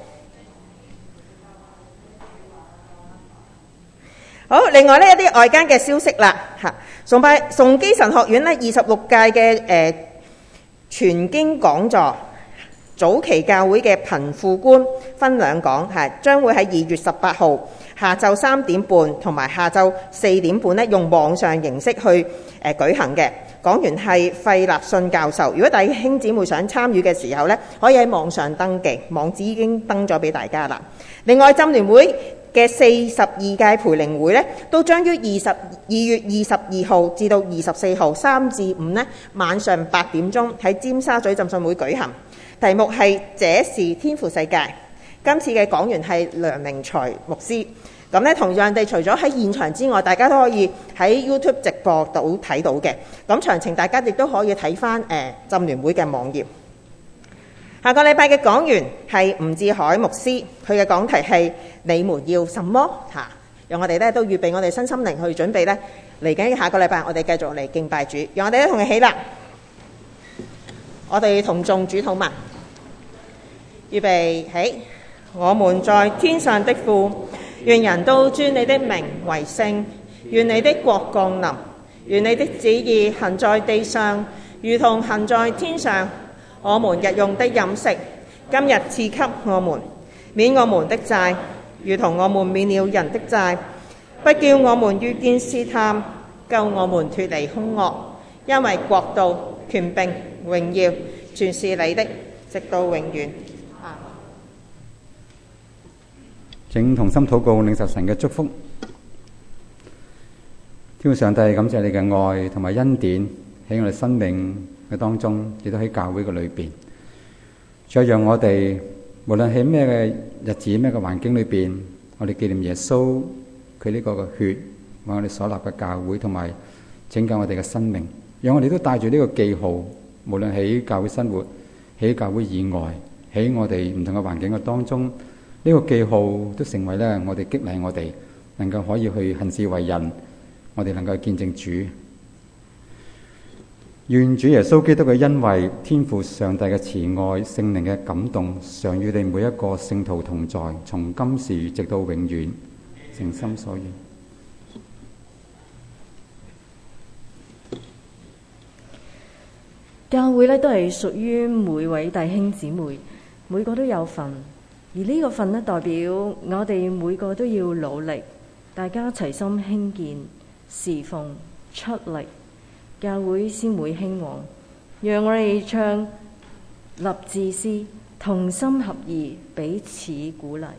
好，另外呢，一啲外間嘅消息啦嚇，崇基神學院呢26屆嘅全經講座，早期教會嘅貧富觀分兩講嚇，將會喺2月18號下晝3點半同埋下晝4點半呢，用網上形式去舉行嘅。講員係費立信教授。如果弟兄姊妹想參與嘅時候呢，可以喺網上登記，網址已經登咗俾大家啦。另外，浸聯會嘅42屆培靈會呢，都將於2月22號至到24號3至5呢，晚上8點鐘喺尖沙咀浸信會舉行。題目係這是天父世界。今次嘅講員係梁明才牧師。咁咧，同樣地，除咗喺現場之外，大家都可以喺 YouTube 直播度睇到嘅。咁詳情大家亦都可以睇翻浸聯會嘅網頁。下個禮拜嘅講員係吳志海牧師，佢嘅講題係你們要什麼嚇？讓我哋咧都預備我哋身心靈去準備咧嚟緊下個禮拜，我哋繼續嚟敬拜主。讓我哋一同起立，我哋同眾主禱文，預備起。我們在天上的父，願人都尊你的名為聖，願你的國降臨，願你的旨意行在地上，如同行在天上。我們日用的飲食，今日賜給我們，免我們的債，如同我們免了人的債，不叫我們遇見試探，救我們脫離兇惡。因為國度、權柄、榮耀，全是你的，直到永遠。 請同心禱告，領受神嘅祝福。天父上帝，感謝你嘅愛同埋恩典喺我哋生命嘅當中，亦都喺教會嘅裏邊。再讓我哋無論喺咩嘅日子、咩嘅環境裏邊，我哋紀念耶穌佢呢個嘅血，為我哋所立嘅教會，同埋拯救我哋嘅生命。讓我哋都帶住呢個記號，無論喺教會生活、喺教會以外，喺我哋唔同嘅環境嘅當中。呢個記號都成為咧，我哋激勵我哋能夠可以去行事為人，我哋能夠見證主。願主耶穌基督嘅恩惠、天父上帝嘅慈愛、聖靈嘅感動，常與你每一個聖徒同在，從今時直到永遠。誠心所願。 教會咧都係屬於每位弟兄姊妹，每個都有份。而呢個份呢，代表我哋每個都要努力，大家齊心興建、侍奉、出力，教會先會興旺。讓我哋唱立志詩，同心合意，彼此鼓勵。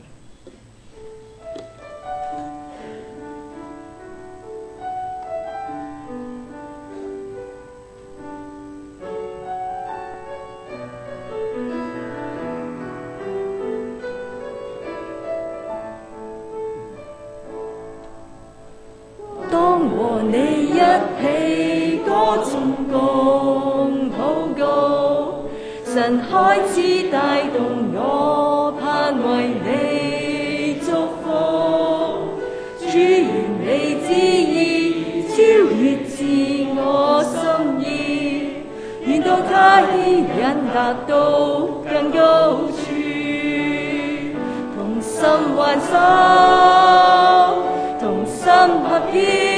和你一起歌頌共禱告，神開始帶動我，盼為你祝福。主願你旨意超越自我心意，願到他牽引達到更高處，同心挽手，同心合意。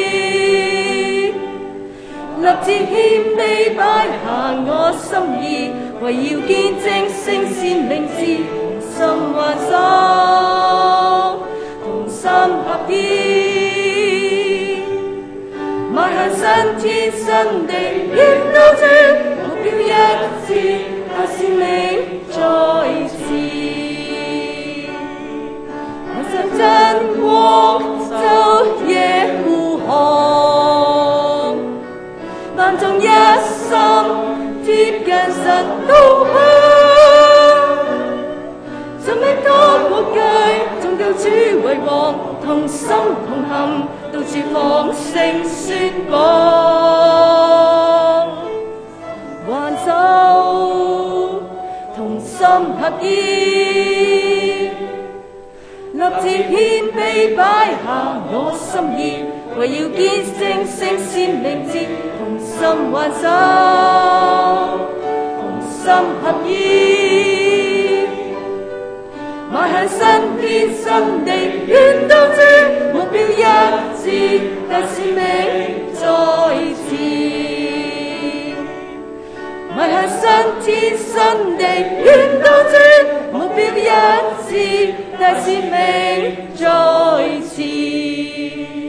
立志謙卑擺下我心意，為要見證聖善名字，同心挽手，同心合意，邁向新天新地，應到主目標一致，他使命再次，我實真光晝夜護航，萬眾一心貼近神導向，怎一多國界，縱光，同心同行，到處放聲宣講。還走，同心合意，立志謙卑擺下我心意，為要見證聖善名節，同心還手，同心合意，邁向新天新地，願當知目標一致，但使命在前。邁向新天新地，願當知目標一致，但使命在前。